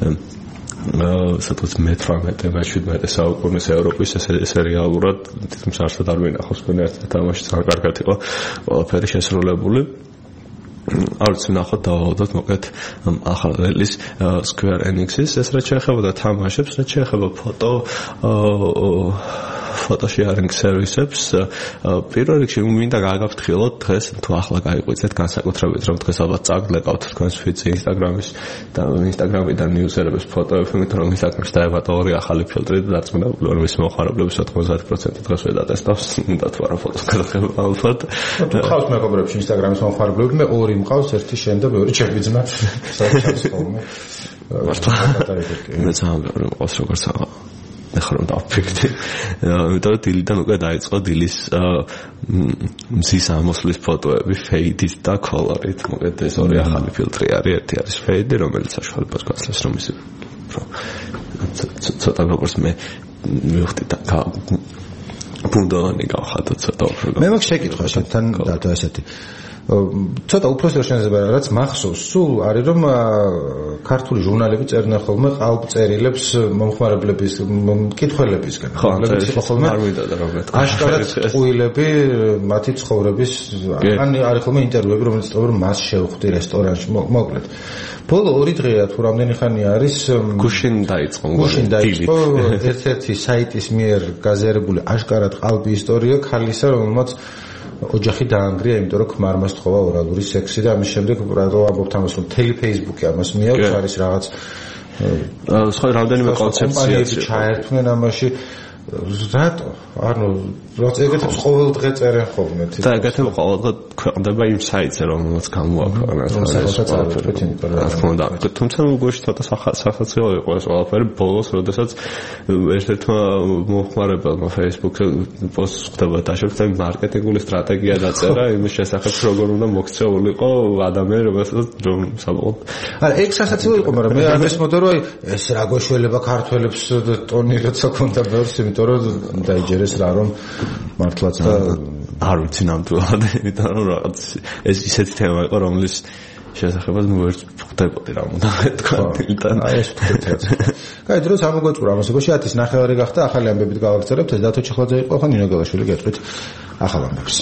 სადაც მეტრამეტე მეშვიდმეტე საუკუნის ევროპის ეს რეალურად თითქმის არსად არ ვინახავს, თქვენ ერთ თამაში ძალიან კარგად იყო ყველაფერი შესრულებული. არც ნახოთ დავაოდოთ მოკლედ ახალ რელის Square Enix-ის, ეს რაც შეეხება თამაშებს, რაც შეეხება ფოტო photo sharing services, პირველ რიგში მინდა გააგაფრთხილოთ დღეს თუ ახლა გაიყვიცეთ განსაკუთრებით რომ დღეს ალბათ წაგლეკავთ თქვენს ფიცი Instagram-ის და Instagram-იდან ნიუზერების ფოტოები, იმიტომ რომ Instagram-ში დაებატა ორი ახალი ფილტრი და დაწმუნებული ვარ მის მოხარებლების ოთხმოცდაათი პროცენტი დღეს ვედატესტავს, უნდა თუ არა ფოტოს გადაღება ალბათ. თუ ხავთ მეგობრებში Instagram-ის მოხარებლები, მე ორი მყავს, ერთი შენ და მეორე ჩემი ძმა. საერთოდ ხოლმე. მართლა მე ძალიან მყავს როგორც ახლა დავფიქრდი. იმიტომ რომ დილიდან უკვე დაიწყო დილის მზის ამოსვლის ფოტოები fade-ით და color-ით. მოკლედ ეს ორი ახალი ფილტრი არის, ერთი არის fade, რომელიც საშუალებას გასცემს რომ ის ცოტა როგორც მე მივხვდი და ბუნდოვანი გავხატო ცოტა უფრო. მე მაქვს შეკითხვა შენთან და ესეთი ცოტა უпроსტო შეიძლება რაც მახსოვს სულ არის რომ ქართული ჟურნალები წერდნენ ხოლმე ყალბწერილებს მომხმარებლების კითხველებისგან ხოლმე ხოლმე არ ვიდოდა რომ აშკარად ყვილები მათი ცხოვრების ან არის ხოლმე ინტერვიუები რომელიც წავ რომ მას შევხვდი რესტორანში მოკლედ ბოლო ორი დღეა თუ რამდენი ხანი არის გუშინ დაიწყო გუშინ დაიწყო ერთ-ერთი საიტის მიერ გაზიარებული აშკარად ყალბი ისტორია ქალისა რომელმაც ოჯახი დაანგრია, იმიტომ რომ ქმარმა სთხოვა ორალური სექსი და ამის შემდეგ რა ამბობთ ამას რომ თელი Facebook-ი ამას მიაქვს არის რაღაც სხვა რამდენიმე კონცეფციაც ჩაერთვნენ ამაში რატო? ანუ როცა ეგეთებს ყოველ დღე წერენ ხოლმე. და ეგეთები ყოველ დღე ქვეყნდება იმ საიტზე, რომელსაც გამოაქვეყნეთ. რა თქმა უნდა. თუმცა მოგოში ცოტა სახალხო იყო ეს ყველაფერი ბოლოს, როდესაც ერთ-ერთმა მომხმარებელმა Facebook-ზე პოსტს ხდება დაშორდა მარკეტინგული სტრატეგია დაწერა იმის შესახებ, როგორ უნდა მოქცეულიყო ადამიანი, რომელსაც რომ საბოლოოდ. არა, ეგ სასაცილო იყო, მაგრამ მე არ მესმოდა რომ ეს რა გოშველება ქართველებს ტონი როცა ქონდა ბევრს, იმიტომ რომ დაიჯერეს რა რომ მართლაც და არ ვიცი ნამდვილად, იმიტომ რომ რაღაც ეს ისეთი თემა იყო, რომლის შესახებაც ნუ ვერ ხვდებოდი რა უნდა თქვა. აი ეს ვთქვით. კაი, დროს ამოგვეწურა ამასობაში ათის ნახევარი გახდა, ახალი ამბებით გავაგზავნებთ. ეს დათო ჩხლაძე იყო, ხო ნინო გელაშვილი გეტყვით ახალ ამბებს.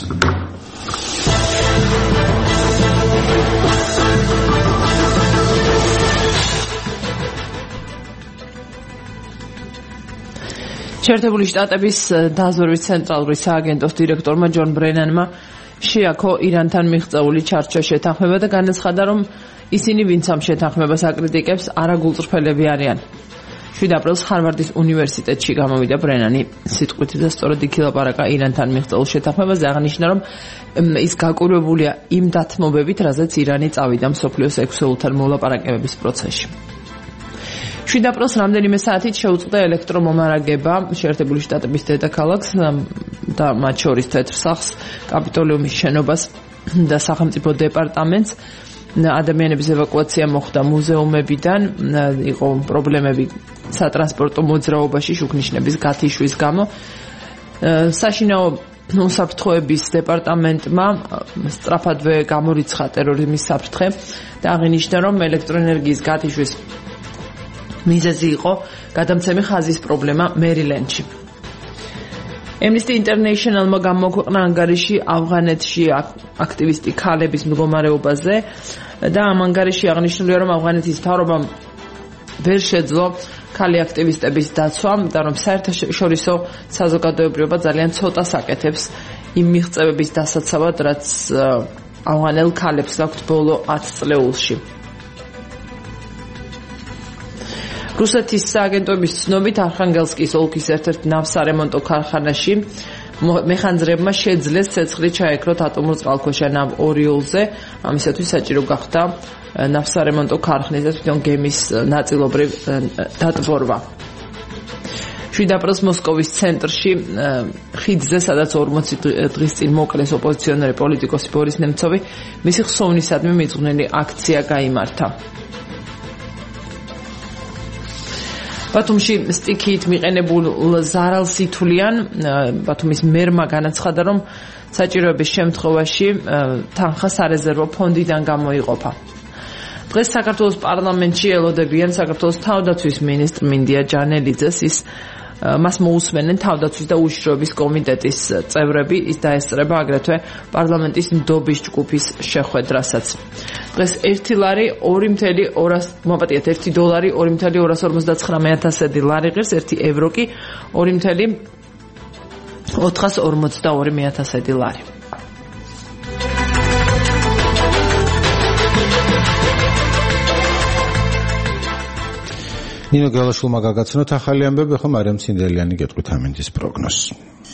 შეერთებული შტატების დაზვერვის ცენტრალური სააგენტოს დირექტორმა ჯონ ბრენანმა შეაქო ირანთან მიღწეული ჩარჩო შეთანხმება და განაცხადა, რომ ისინი ვინც ამ შეთანხმებას აკრიტიკებს, არაგულწრფელები არიან. შვიდ აპრილს ჰარვარდის უნივერსიტეტში გამოვიდა ბრენანი სიტყვით და სწორედ იქ ილაპარაკა ირანთან მიღწეულ შეთანხმებაზე, აღნიშნა, რომ ის გაკურვებულია იმ დათმობებით, რაზეც ირანი წავიდა მსოფლიოს ექვსეულთან მოლაპარაკებების პროცესში. შვიდ აპრილს რამდენიმე საათით შეუწყდა ელექტრომომარაგება შეერთებული შტატების დედაქალაქს და მათ შორის თეთრ სახლს, კაპიტოლიუმის შენობას და სახელმწიფო დეპარტამენტს. ადამიანების ევაკუაცია მოხდა მუზეუმებიდან, იყო პრობლემები სატრანსპორტო მოძრაობაში შუქნიშნების გათიშვის გამო. საშინაო უსაფრთხოების დეპარტამენტმა სწრაფადვე გამორიცხა ტერორიზმის საფრთხე და აღინიშნა, რომ ელექტროენერგიის გათიშვის მიზეზი იყო გადამცემი ხაზის პრობლემა მერილენდში. Amnesty International-მა გამოაქვეყნა ანგარიში ავღანეთში აქტივისტი ქალების მდგომარეობაზე და ამ ანგარიში აღნიშნულია, რომ ავღანეთის მთავრობამ ვერ შეძლო ქალი აქტივისტების დაცვა და რომ საერთაშორისო საზოგადოებრიობა ძალიან ცოტას აკეთებს იმ მიღწევების დასაცავად, რაც ავღანელ ქალებს აქვთ ბოლო ათ წლეულში. რუსეთის სააგენტოების ცნობით არხანგელსკის ოლქის ერთ-ერთ ნავსარემონტო ქარხანაში მეხანძრებმა შეძლეს ცეცხლი ჩაეკროთ ატომურ წყალქვეშა ნავ ორიოლზე, ამისათვის საჭირო გახდა ნავსარემონტო ქარხნის და თვითონ გემის ნაწილობრივ დატბორვა. შვიდ აპრილს მოსკოვის ცენტრში ხიდზე, სადაც ორმოცი დღის წინ მოკლეს ოპოზიციონერი პოლიტიკოსი ბორის ნემცოვი, მისი ხსოვნისადმი მიძღვნილი აქცია გაიმართა. ბათუმში სტიქიით მიყენებულ ზარალს ითვლიან. ბათუმის მერმა განაცხადა, რომ საჭიროების შემთხვევაში თანხა სარეზერვო ფონდიდან გამოიყოფა. დღეს საქართველოს პარლამენტში ელოდებიან საქართველოს თავდაცვის მინისტრ მინდია ჯანელიძეს. ის მას მოусმენენ თავდაცვის და უშიშროების კომიტეტის წევრები, ის დაესწრება აგრეთვე პარლამენტის ნდობის ჯგუფის შეხვედრასაც. დღეს ერთი ლარი ორი მთელი ორას მოპატიეთ ერთი დოლარი ორი მთელი ორას ორმოცდაცხრამეტ ათასი ლარი ღირს, ერთი ევრო კი ორი მთელი ოთხას ორმოცდაორი ათასი ლარი. ნინო გელაშვილმა გაგაცნოთ ახალი ამბები, ხო მარიამ ცინდელიანი გეტყვით ამინდის პროგნოზს.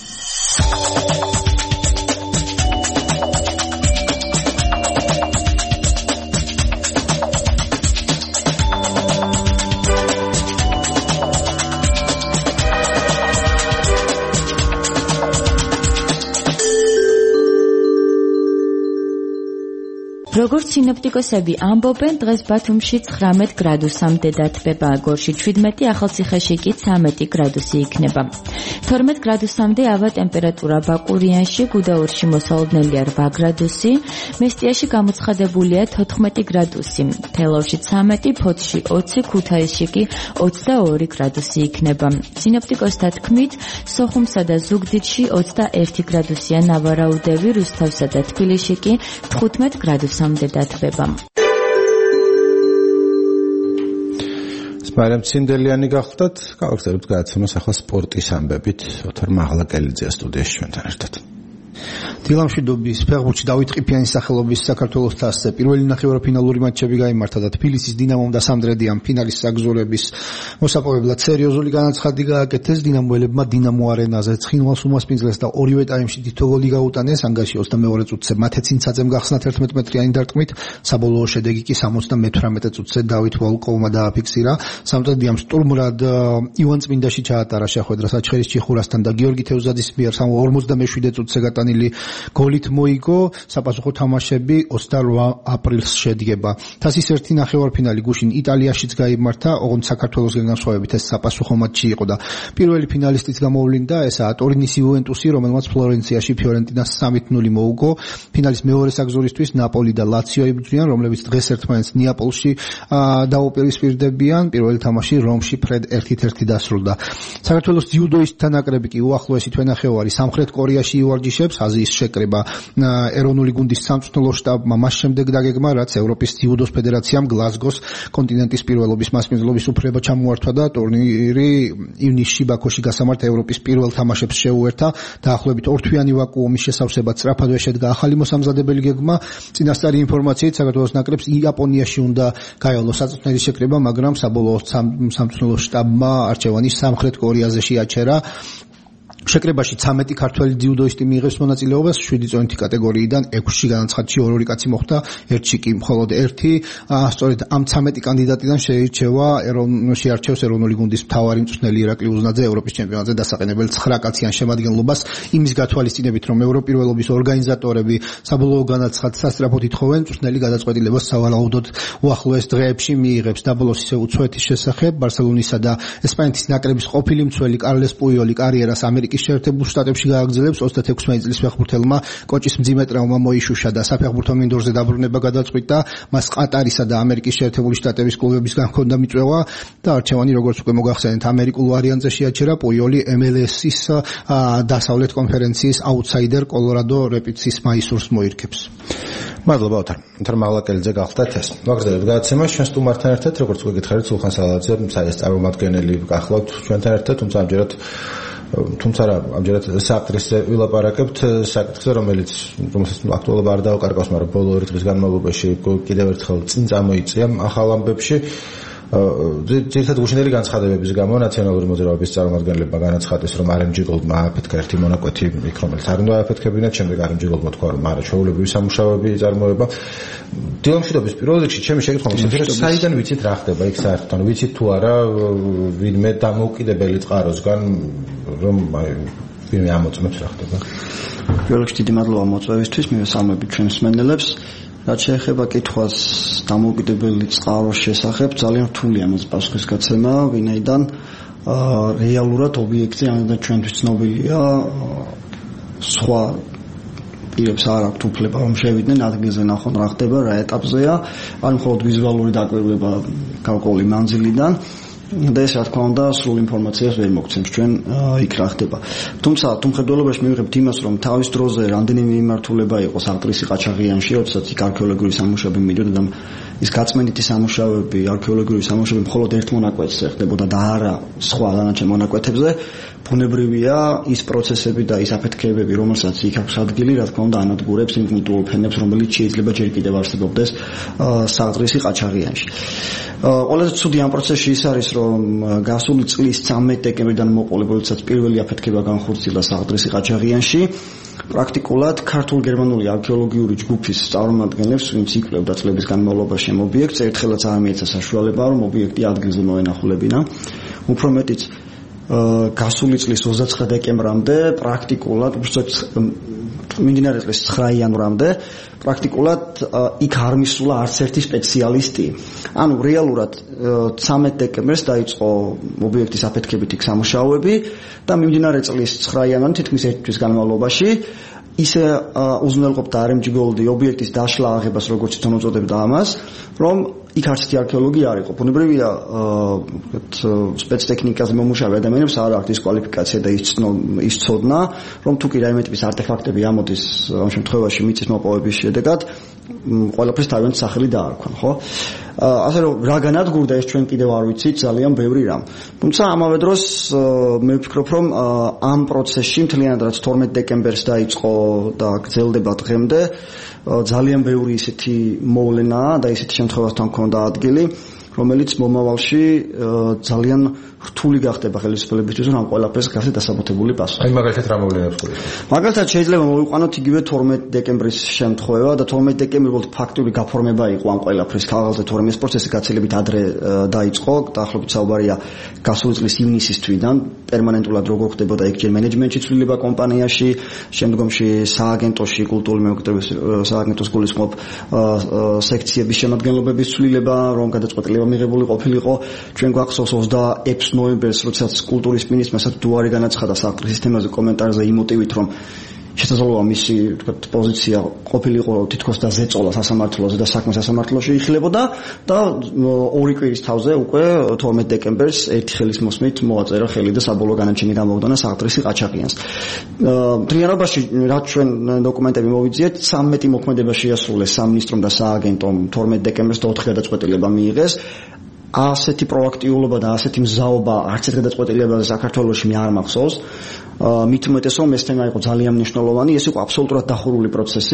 როგორც სინოპტიკოსები ამბობენ, დღეს ბათუმში ცხრამეტ გრადუსამდე დათბება, გორში შვიდმეტი, ახალციხეში კი ცამეტი გრადუსი იქნება. თორმეტ გრადუსამდე ავა ტემპერატურა ბაკურიანში, გუდაურში მოსალოდნელია რვა გრადუსი, მესტიაში გამოცხადებულია თოთხმეტი გრადუსი, თელავში ცამეტი, ფოთში ოცი, ქუთაისში კი ოცდაორი გრადუსი იქნება. სინოპტიკოსთა თქმით, სოხუმსა და ზუგდიდში ოცდაერთი გრადუსია ნავარაუდევი, რუსთავსა და თბილისში კი თხუთმეტ გრადუსამდე დათბება. მარიამ ცინდელიანი გახლდათ, გავაგზავნებთ გადაცემას ახლა სპორტის ამბებით. ოთარ მაღლაკელიძეა სტუდიაში ჩვენთან ერთად. დილამშვიდობის ფეხბურთში დავით ყიფიანის სახელობის საქართველოს თასზე პირველი ნახევარფინალური მატჩები გაიმართა და თბილისის დინამომ და სამტრედიამ ფინალის საგზურების მოსაპოვებლად სერიოზული განაცხადი გააკეთეს. დინამოელებმა დინამო არენაზე ცხინვალს უმასპინძლეს და ორივე ტაიმში თითო გოლი გაუტანეს. ანგარიში ოცდამეორე წუთზე მათეცინცაძემ გახსნა თერთმეტ მეტრიანი დარტყმით, საბოლოო შედეგი კი სამოცდამეთვრამეტე წუთზე დავით ვოლკოვმა დააფიქსირა. სამტრედიამ სტურმრად ივან წმინდაში ჩაატარა შეხვედრა საჩხერის ჩიხურასთან და გიორგი თევზაძის მიერ ორმოცდამეშვიდე წუთზე გატანილი გოლით მოიგო. საპასუხო თამაშები ოცდაოთხ აპრილს შედგება. თასის ერთი ნახევარფინალი გუშინ იტალიაშიც გაიმართა, ოღონდ საქართველოსგან განსხვავებით ეს საპასუხო მატჩი იყო და პირველი ფინალისტიც გამოვლინდა, ესაა ტორინის იუვენტუსი, რომელმაც ფლორენციაში ფიორენტინას სამით ნული მოუგო. ფინალის მეორე საგზურისთვის ნაპოლი და ლაციო იბრძვიან, რომლებიც დღეს ერთმანეთს ნეაპოლში დაუპირისპირდებიან. პირველი თამაში რომში ფრედ ერთ-ერთი დასრულდა. საქართველოს ძიუდოისტთა ნაკრები კი უახლოესი თვენახევარი სამხრეთ კორეაში ივარჯიშებს. აზიის შეკრება ეროვნული გუნდის სამწვრთნელო შტაბმა მას შემდეგ დაგეგმა, რაც ევროპის ძიუდოს ფედერაციამ გლაზგოს კონტინენტის პირველობის მასპინძლობის უფლება ჩამოართვა და ტურნირი ივნისში ბაქოში გასამართ ევროპის პირველ თამაშებს შეუერთა. დაახლოებით ორთვიანი ვაკუუმის შესავსებად სწრაფადვე შედგა ახალი მოსამზადებელი გეგმა. წინასწარი ინფორმაციით საქართველოს ნაკრებს იაპონიაში უნდა გაევლოს საწვრთნელის შეკრება, მაგრამ საბოლოო სამწვრთნელო შტაბმა არჩევანი სამხრეთ კორეაზე შეაჩერა. შეკრებაში ცამეტი ქართველი ძიუდოისტი მიიღებს მონაწილეობას, შვიდი წონითი კატეგორიიდან ექვსში განაცხადში ორი კაცი მოხვდა, ერთში კი მხოლოდ ერთი. სწორედ ამ ცამეტი კანდიდატიდან შეირჩევა შეარჩევს ეროვნული გუნდის მთავარი მწვრთნელი ირაკლი უზნაძე ევროპის ჩემპიონატზე დასაყენებელ ცხრა კაციან შემადგენლობას, იმის გათვალისწინებით, რომ ევროპირველობის ორგანიზატორები საბოლოო განაცხადს სასწრაფოდ ითხოვენ, მწვრთნელი გადაწყვეტილებას სავარაუდოდ უახლოეს დღეებში მიიღებს. დაბლოს ისე უცხოეთის შესახებ, ბარსელონისა და ესპანეთის ნაკრების ყოფილი მცველი კარლეს პუიოლი კარიერას ამერიკის შეერთებულ შტატებში გააგრძელებს. ოცდათექვსმეტი წლის ფეხბურთელმა კოჭის მძიმე ტრავმა მოიშუშა და საფეხბურთო მინდორზე დაბრუნება გადაწყვიტა. მას ყატარისა და ამერიკის შეერთებული შტატების კლუბებისგან ჰქონდა მიწვევა და არჩევანი, როგორც უკვე მოგახსენეთ, ამერიკულ ვარიანტზე შეაჩერა. პუიოლი ემ ელ ეს-ის დასავლეთ კონფერენციის აუთსაიდერ კოლორადო რეპიდსის მაისურს მოირგებს. მადლობა ოთარ. ოთარ მაღლაკელიძე გახლდათ ეს. ვაგრძელებთ გადაცემას ჩვენ სტუმართან ერთად, როგორც უკვე გითხარით, სულხან სალაძე, საერთო წარმომადგენელი გახლავთ ჩვენთან ერთად, თუმცა ამჯერად თუმცა რა ამჯერად საკითხზე ვილაპარაკებთ, საკითხზე, რომელიც რომელსაც აქტუალობა არ დაუკარგავს, მაგრამ ბოლო ორი დღის განმავლობაში კიდევ ერთხელ წინ წამოიწია ახალ ამბებში. ძირითადად გუშინდელი განცხადებების გამო ნაციონალური მოძრაობის წარმომადგენლებმა განაცხადეს, რომ არ ემჯი გოლდმა ააფეთქა ერთი მონაკვეთი, იქ რომელიც არ უნდა ააფეთქებინათ, შემდეგ არ ემჯი გოლდმა თქვა, რომ არა ჩვეულებრივი სამუშაოები იწარმოება. დილამშვიდობის პირველ რიგში ჩემი შეკითხვა მოხდა, საიდან ვიცით რა ხდება იქ საერთოდ, ანუ ვიცით თუ არა ვინმე დამოუკიდებელი წყაროსგან რომ ვინმე ამოწმებს რა ხდება. პირველ რიგში დიდი მადლობა მოწვევისთვის, მივესალმებით ჩვენს მსმენელებს. რაც შეეხება კითხვას დამოუკიდებელი წყაროს შესახებ, ძალიან რთულია მას პასუხისგაცემა, ვინაიდან რეალურად ობიექტი ამიტომ ჩვენთვის ცნობილია, სხვა პირებს არ აქვთ უფლება რომ შევიდნენ ადგილზე ნახონ რა ხდება, რა ეტაპზეა, არ მხოლოდ ვიზუალური დაკვირვება გარკვეული მანძილიდან და ეს რა თქმა უნდა სრულ ინფორმაციას ვერ მოგცემს ჩვენ იქ რა ხდება. თუმცა თუმხედველობაში მივიღებთ იმას, რომ თავის დროზე რამდენიმე მიმართულება იყო საკტრისი ყაჩაღიანში, როდესაც იქ არქეოლოგიური სამუშაოები მიდოდა და ის გაწმენდითი სამუშაოები, არქეოლოგიური სამუშაოები მხოლოდ ერთ მონაკვეთზე ხდებოდა და არა სხვა დანარჩენ მონაკვეთებზე. ბუნებრივია ის პროცესები და ის აფეთქებები, რომელსაც იქ აქვს ადგილი, რა თქმა უნდა ანადგურებს იმ კულტურულ ფენებს, რომელიც შეიძლება ჯერ კიდევ არსებობდეს საკტრისი ყაჩაღიანში. ყველაზე ცუდი ამ პროცესში ის არის, რომ გასული წლის ცამეტი დეკემბრიდან მოყოლებ, როდესაც პირველი აფეთქება განხორციელდა საკტრისი ყაჩაღიანში, პრაქტიკულად ქართულ-გერმანული არქეოლოგიური ჯგუფის წარმომადგენლებს, ვინც იკვლევდა წლების განმავლობაში ამ ობიექტს, ერთხელაც არ მიეცა საშუალება, რომ ობიექტი ადგილზე მოენახულებინა. უფრო მეტიც გასული წლის ოცდაცხრა დეკემბრამდე პრაქტიკულად უბრალოდ მიმდინარე წლის ცხრა იანვრამდე პრაქტიკულად იქ არ მისულა არც ერთი სპეციალისტი. ანუ რეალურად ცამეტი დეკემბერს დაიწყო ობიექტის აფეთქებით იქ სამუშაოები და მიმდინარე წლის ცხრა იანვრამდე თითქმის ერთი თვის განმავლობაში ისე უზრუნველყოფდა არ ემ ჯი გოლდი ობიექტის დაშლა აღებას, როგორც თვითონ უწოდებდა ამას, რომ იქ არც ერთი არქეოლოგი არ იყო. ბუნებრივია, სპეცტექნიკაზე მომუშავე ადამიანებს არ აქვს ის კვალიფიკაცია და ის ცოდნა, რომ თუ კი რაიმე ტიპის არტეფაქტები ამოდის ამ შემთხვევაში მიწის მოპოვების შედეგად, ყველაფერს თავიანთი სახელი დაარქვან, ხო? ასე რომ რა განადგურდა ეს ჩვენ კიდევ არ ვიცით ძალიან ბევრი რამ. თუმცა ამავე დროს მე ვფიქრობ რომ ამ პროცესში მთლიანად რაც თორმეტ დეკემბერს დაიწყო და გრძელდება დღემდე ძალიან ბევრი ისეთი მოვლენაა და ისეთი შემთხვევასთან ჰქონდა ადგილი რომელიც მომავალში ძალიან რთული გახდება ხელისუფლებისთვის რომ ამ ყველაფერს გასცეთ დასაბუთებული პასუხი. აი მაგალითად რა მოვლენებს გქონდა? მაგალითად შეიძლება მოვიყვანოთ იგივე თორმეტ დეკემბრის შემთხვევა და თორმეტ დეკემბრი უბრალოდ ფაქტური გაფორმება იყო ამ ყველაფრის ქაღალდზე, თორემ ეს პროცესი გაცილებით ადრე დაიწყო, დაახლოებით საუბარია გასული წლის ივნისის თვიდან, პერმანენტულად როგორ ხდებოდა იქ ჯერ მენეჯმენტში ცვლილება კომპანიაში, შემდგომში სააგენტოში კულტურული მემკვიდრეობის სააგენტოს გულისხმობ სექციების შემადგენლობების ცვლილება, რომ გადაწყვეტილება მიღებული ყოფილიყო. ჩვენ გვახსოვს ოცდაექვსი ნოემბერს, როდესაც კულტურის მინისტრმა დუარი განაცხადა საყდრის სისტემაზე კომენტარზე იმ მოტივით, რომ შესაძლოა მისი თქვათ პოზიცია ყოფილიყო თითქოს დაზეწოლა სასამართლოზე და საქმე სასამართლოში იხილებოდა და ორი კვირის თავზე უკვე თორმეტ დეკემბერს ერთი ხელის მოსმით მოაწერა ხელი და საბოლოო განაჩენი გამოგდანა საყდრის ყაჩაღიანს. მთლიანობაში რაც ჩვენ დოკუმენტები მოვიძიეთ, ცამეტი მოქმედება შეასრულეს სამინისტრომ და სააგენტომ თორმეტ დეკემბერს და ოთხი გადაწყვეტილება მიიღეს. ასეთი პროაქტიულობა და ასეთი მზაობა არც ერთ გადაწყვეტილებაზე საქართველოში მე არ მახსოვს. მით უმეტეს რომ ეს თემა იყო ძალიან მნიშვნელოვანი, ეს იყო აბსოლუტურად დახურული პროცესი.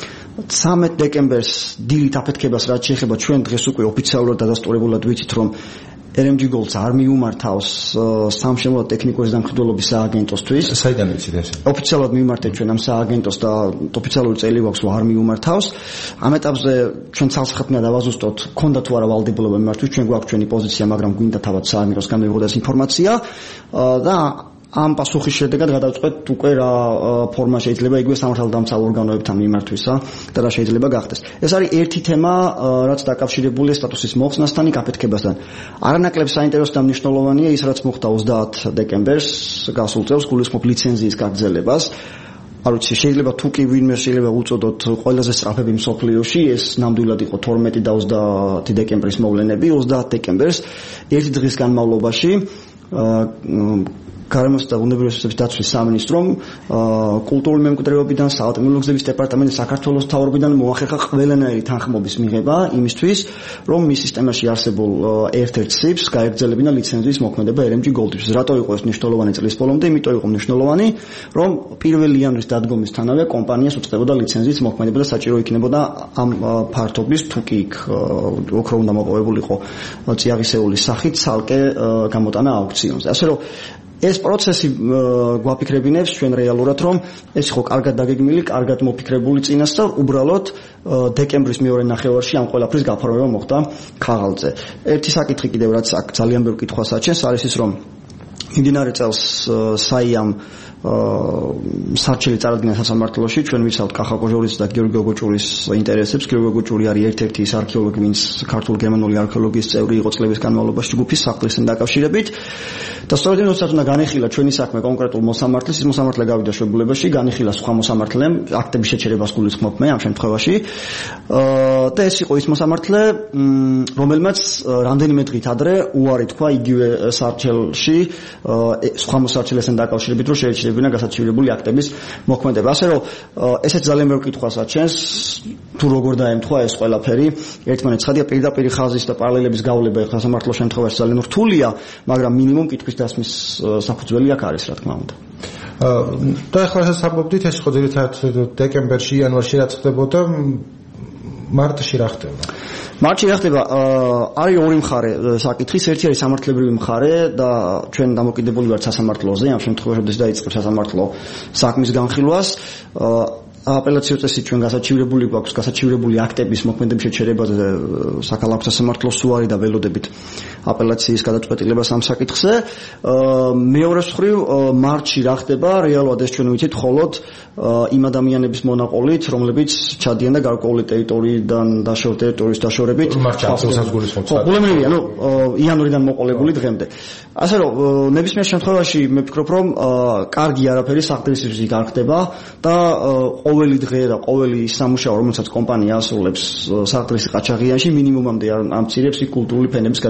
ცამეტ დეკემბერს დილით აფეთქებას რაც შეეხება ჩვენ დღეს უკვე ოფიციალურად დადასტურებულად ვიცით რომ эр эм джи Gold-ს არ მიუმართავს სამშენებლო ტექნიკური დამხმარებლობის სააგენტოსთვის. საიდან ვიცით ეს? ოფიციალურად მიმართეთ ჩვენ ამ სააგენტოს და ოფიციალური წელი გვაქვს რომ არ მიუმართავს. ამ ეტაპზე ჩვენ ცალსახად მინდა დავაზუსტოთ, ქონდა თუ არა ვალდებულება მიმართვის, ჩვენ გვაქვს ჩვენი პოზიცია, მაგრამ გვინდა თავად სააგენტოს გამიღოს ინფორმაცია და ამ პასუხის შედეგად გადავწყვეტ უკვე რა ფორმა შეიძლება იგივე სამართალდამცავ ორგანოებთან მიმართვისა და რა შეიძლება გახდეს. ეს არის ერთი თემა, რაც დაკავშირებულია სტატუსის მოხსნასთან, გაფეთქებასთან. არანაკლებ საინტერესო და მნიშვნელოვანია ის, რაც მოხდა ოცდაათ დეკემბერს გასულ წელს გულისხმობ ლიცენზიის გაგრძელებას. არ ვიცი, შეიძლება თუ კი ვინმე შეიძლება უწოდოთ ყველაზე სწრაფები მსოფლიოში, ეს ნამდვილად იყო თორმეტი და ოცდაათი დეკემბრის მოვლენები. ოცდაათ დეკემბერს ერთი დღის განმავლობაში გარემოს და უნებრივი რესურსების დაცვის სამინისტრომ კულტურული მემკვიდრეობიდან, საავტომობილო გზების დეპარტამენტის, საქართველოს მთავრობიდან მოახერხა ყველანაირი თანხმობის მიღება იმისთვის, რომ მის სისტემაში არსებულ ერთ-ერთ სიპს გაეგრძელებინა ლიცენზიის მოქმედება эр эм джи Gold-ისთვის. რატო იყო ეს მნიშვნელოვანი წლის ბოლომდე? იმიტომ იყო მნიშვნელოვანი, რომ პირველი იანვრის დადგომისთანავე კომპანიას უწყდებოდა ლიცენზიის მოქმედება და საჭირო იქნებოდა ამ ფართობის თუ კი იქ ოქრო უნდა მოპოვებულიყო წიაღისეულის სახით ცალკე გამოტანა აუქციონზე. ასე რომ ეს პროცესი გვაფიქრებინებს ჩვენ რეალურად რომ ეს იყო კარგად დაგეგმილი, კარგად მოფიქრებული წინას და უბრალოდ დეკემბრის მეორე ნახევარში ამ ყველაფრის გაფორმება მოხდა ქაღალდზე. ერთი საკითხი კიდევ რაც აქ ძალიან ბევრ კითხვას აჩენს არის ის რომ მიმდინარე წელს საიამ საჩელი წარადგინა სასამართლოში, ჩვენ ვიცავთ კახა კოჟორის და გიორგი გოგოჭურის ინტერესებს. გიორგი გოგოჭური არის ერთ-ერთი ის არქეოლოგი, ვინც ქართულ-გერმანული არქეოლოგიის წევრი იყო წლების განმავლობაში ჯგუფის საყდრისთან დაკავშირებით. და სწორედ იმ როდესაც უნდა განეხილა ჩვენი საქმე კონკრეტულ მოსამართლეს, ის მოსამართლე გავიდა შეებულებაში, განეხილა სხვა მოსამართლემ, აქტების შეჩერებას გულისხმობ მე ამ შემთხვევაში. და ეს იყო ის მოსამართლე, რომელმაც რამდენიმე დღით ადრე უარი თქვა იგივე სარჩელში სხვა მოსარჩელესთან დაკავშირებით, რომ შეეჩერებინა გასაჩივრებული აქტების მოქმედება. ასე რომ ესეც ძალიან ბევრ კითხვას აჩენს, თუ როგორ დაემთხვა ეს ყველაფერი. ერთმანეთს ხადია პირდაპირ ხაზის და პარალელების გავლება ეხლა სასამართლოს შემთხვევაში ძალიან რთულია, მაგრამ მინიმუმ კითხვის დასმის საფუძველი აქ არის, რა თქმა უნდა. და ახლა შესაძლებლობით ეს ხო ძირითადად დეკემბერში, იანვარში რაც ხდებოდა, მარტში რა ხდება? მარტში რა ხდება? არის ორი მხარე საკითხის, ერთი არის სამართლებრივი მხარე და ჩვენ დამოკიდებული ვართ სასამართლოზე, ამ შემთხვევაში როდეს დაიწყებს სასამართლო საქმის განხილვას. აპელაციო წესით ჩვენ გასაჩივრებული გვაქვს გასაჩივრებული აქტების მოქმედების შეჩერებაზე საქალაქო სასამართლოს უარი და ველოდებით აპელაციის გადაწყვეტილებას ამ საკითხზე. მეორე მხრივ მარტში რა ხდება? რეალურად ეს ჩვენ ვიცით მხოლოდ იმ ადამიანების მონაყოლით, რომლებიც ჩადიან და გარკვეული ტერიტორიიდან დაშორ ტერიტორიის დაშორებით მარტში აფსოსაც გულისხმობთ. პრობლემებია, ნუ იანვრიდან მოყოლებული დღემდე. ასე რომ ნებისმიერ შემთხვევაში მე ვფიქრობ, რომ კარგი არაფერი საყდრისის არ ხდება და ყოველი დღე და ყოველი სამუშაო, რომელსაც კომპანია ასრულებს საყდრის ყაჩაღიანში, მინიმუმამდე ამცირებს იქ კულტურული ფენების გადაჩენის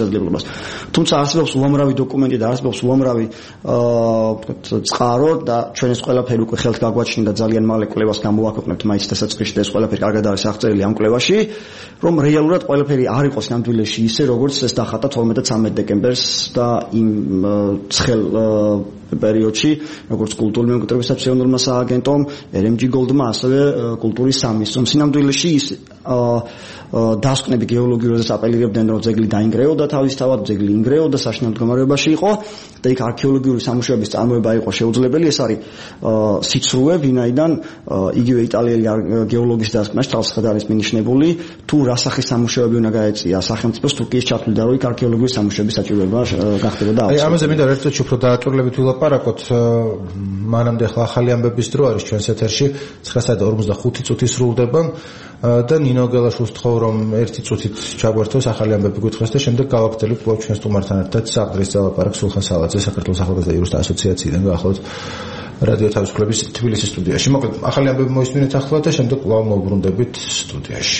შესაძლებლობას. თუმცა არსებობს უამრავი დოკუმენტი და არსებობს უამრავი აა ვთქვათ წყარო და ჩვენ ეს ყველაფერი უკვე ხელთ გაგვაჩნია და ძალიან მალე კვლევას გამოვაქვეყნებთ მაისის დასაწყისში და ეს ყველაფერი კარგად არის აღწერილი ამ კვლევაში, რომ რეალურად ყველაფერი არ იყოს ნამდვილად ისე, როგორც ეს დახატა თორმეტ და ცამეტ დეკემბერს და იმ ცხელ პერიოდში, როგორც კულტურული მემკვიდრეობის ნაციონალურმა სააგენტომ, эр эм ჯი Gold-მა, ასევე კულტურის სამინისტრომ. სინამდვილეში ის დასკვნები გეოლოგიურადაც აპელირებდნენ, რომ ძეგლი დაინგრეოდა თავისთავად, ძეგლი ინგრეოდა, საშინელ მდგომარეობაში იყო და იქ არქეოლოგიური სამუშაოების წარმოება იყო შეუძლებელი. ეს არის სიცრუე, ვინაიდან იგივე იტალიელი გეოლოგის დასკვნაში თავისთავად არის მინიშნებული, თუ რა სახის სამუშაოები უნდა გაეწია სახელმწიფოს თურქიის ჩათვლიდა, რომ იქ არქეოლოგიური სამუშაოების საჭიროება გახდებოდა. აი ამაზე მინდა ერთ წუთში უფრო დააჭრილებით ვილაპარაკოთ, მანამდე ახლა ახალი ამბების დრო არის ჩვენს ეთერში, ცხრა ორმოცდახუთი წუთი სრულდება და ნინო გელაშვილს თხოვ, რომ ერთი წუთით ჩაგვერთოს ახალი ამბები გითხრას და შემდეგ გავაგრძელებთ კვლავ ჩვენს სტუმართან ერთად საყდრის ლაპარაკს სულხან სალაძე საქართველოს ახალგაზრდა იურისტთა ასოციაციიდან გაახლოებით რადიო თავისუფლების თბილისის სტუდიაში. მოკლედ ახალი ამბები მოისმინეთ ახლა და შემდეგ კვლავ მოვბრუნდებით სტუდიაში.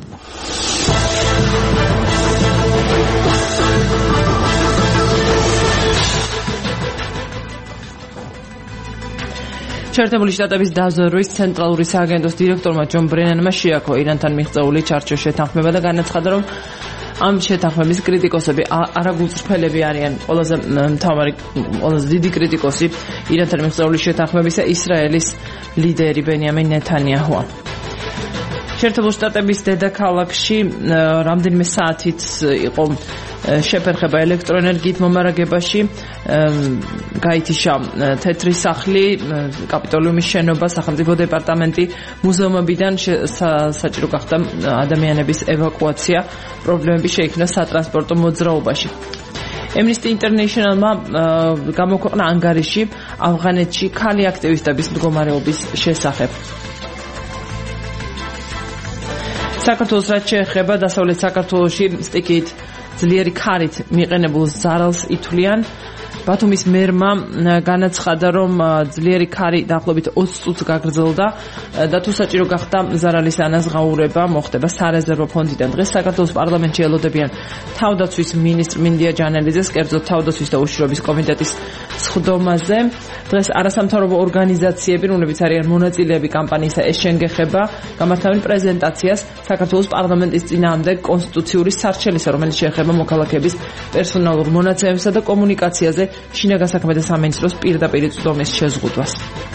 შეერთებული შტატების დაზვერვის ცენტრალური სააგენტოს დირექტორმა ჯონ ბრენანმა შეაქო ირანთან მიღწეული ჩარჩოს შეთანხმება და განაცხადა, რომ ამ შეთანხმების კრიტიკოსები არაგულწრფელები არიან. ყველაზე მთავარი, ყველაზე დიდი კრიტიკოსი ირანთან მიღწეული შეთანხმებისა ისრაელის ლიდერი ბენიამინ ნეთანიაჰუა. შეერთებული შტატების დედაქალაქში რამდენიმე საათით იყო შეფერხება ელექტროენერგიით მომარაგებაში, გაითიშა თეთრი სახლი, კაპიტოლიუმის შენობა, სახელმწიფო დეპარტამენტი, მუზეუმებიდან საჭირო გახდა ადამიანების ევაკუაცია, პრობლემები შეიქმნა სატრანსპორტო მოძრაობაში. Amnesty International-მა გამოქვეყნა ანგარიში ავღანეთში ქალი აქტივისტების მდგომარეობის შესახებ. საქართველოს რაც შეეხება დასავლეთ საქართველოში სტიქიით ძლიერი ქარით მიყენებულ ზარალს ითვლიან. ბათუმის მერმა განაცხადა, რომ ძლიერი ქარი დაახლოებით ოცი წუთს გაგრძელდა და თუ საჭირო გახდა ზარალის ანაზღაურება მოხდება სარეზერვო ფონდიდან. დღეს საქართველოს პარლამენტში ელოდებიან თავდაცვის მინისტრ მინდია ჯანელიძეს, კერძოდ თავდაცვის და უშიშროების კომიტეტის სხდომაზე. დღეს არასამთავრობო ორგანიზაციები, რომლებიც არიან მონაწილეები კამპანიისა, ეს შენგეხება გამართავენ პრეზენტაციას საქართველოს პარლამენტის წინააღმდეგ კონსტიტუციური სარჩელისა, რომელიც შეეხება მოქალაქეების პერსონალურ მონაცემებსა და კომუნიკაციაზე შინაგან საქმეთა სამინისტროს პირდაპირ წვდომის შეზღუდვას.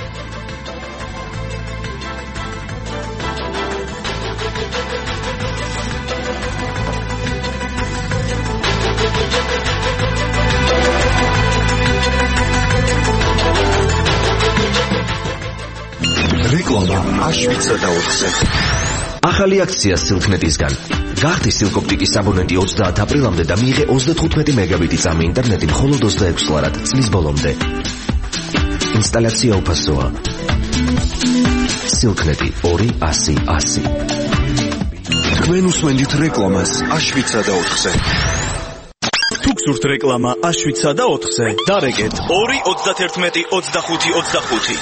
რეკლამა შვიცა და ოთხზე. ახალი აქცია სილქნეტისგან. გახდი სილკოპტიკის აბონენტი ოცდაათი აპრილამდე და მიიღე ოცდათხუთმეტი მეგაბიტი წამი ინტერნეტი მხოლოდ ოცდაექვსი ლარად წლის ბოლომდე. ინსტალაცია უფასოა. სილქნეტი ორი ასი ასი. თქვენ უსმენთ რეკლამას შვიცა და ოთხზე. თუ გსურთ რეკლამა შვიცა და ოთხზე, დარეგეთ ორი ოცდათერთმეტი ოცდახუთი ოცდახუთი.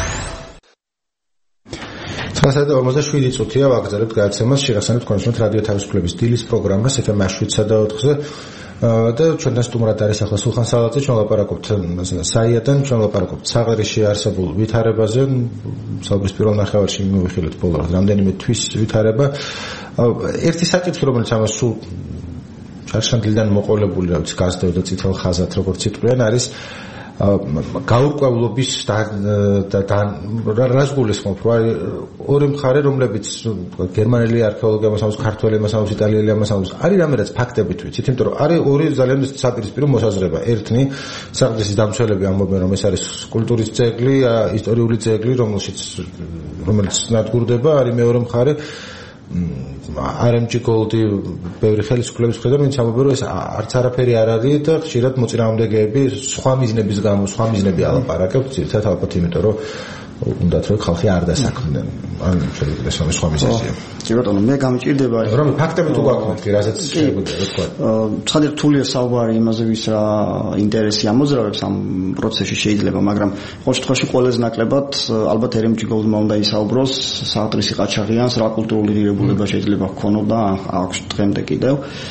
ცხრა და ორმოცდაშვიდი წუთია ვაგრძელებთ გადაცემას. შეგახსენებთ კონსულტანტ რადიო თავისუფლების დილის პროგრამას ეფ ემ შვიცა და ოთხზე და ჩვენთან სტუმრად არის ახლა სულხან სალაძე. ჩვენ ლაპარაკობთ საიადან, ჩვენ ლაპარაკობთ საყდრიში არსებულ ვითარებაზე. საუბრის პირველ ნახევარში მივიხილეთ ბოლო რამდენიმე თვის ვითარება. ერთი საკითხი, რომელიც ამას სულ ჩარშანდლიდან მოყოლებული, რაც გასდევდა წითელ ხაზად, როგორც იტყვიან, არის გაურკვევლობის და რას გულისხმობ, რომ ორი მხარე, რომლებიც გერმანელი არქეოლოგი ამასაუბრებს, ქართველი ამასაუბრებს, იტალიელი ამასაუბრებს, არის რამე რაც ფაქტებით ვიცით, იმიტომ რომ არის ორი ძალიან საპირისპირო მოსაზრება. ერთნი საყდრისის დამცველები ამბობენ, რომ ეს არის კულტურის ძეგლი, ისტორიული ძეგლი, რომელშიც რომელიც ნადგურდება, არის მეორე მხარე эр эм ჯი Gold-ი ბევრი ხელისუფლების მხრიდან, ვინც ამბობენ, რომ ეს არც არაფერი არ არის და ხშირად მოწინააღმდეგეები სხვა მიზნების გამო, სხვა მიზნები ალაპარაკებთ, ძირითადად ალბათ იმიტომ, რომ უნდათ რომ ხალხი არ დასაქმდნენ. ან შეიძლება ეს სხვა მიზეზია. კი ბატონო, მე გამიჭირდება რომ ფაქტები თუ გაქვთ, რასაც შეგვიძლია თქვა. ცხადია რთულია საუბარი იმაზე, ვის რა ინტერესი ამოძრავებს ამ პროცესში შეიძლება, მაგრამ ყოველ შემთხვევაში ყველაზე ნაკლებად ალბათ эр эм ჯი Gold-მა უნდა ისაუბროს საყდრისი ყაჩაღიანს, რა კულტურული ღირებულება შეიძლება ჰქონოდა აქვს დღემდე კიდევ.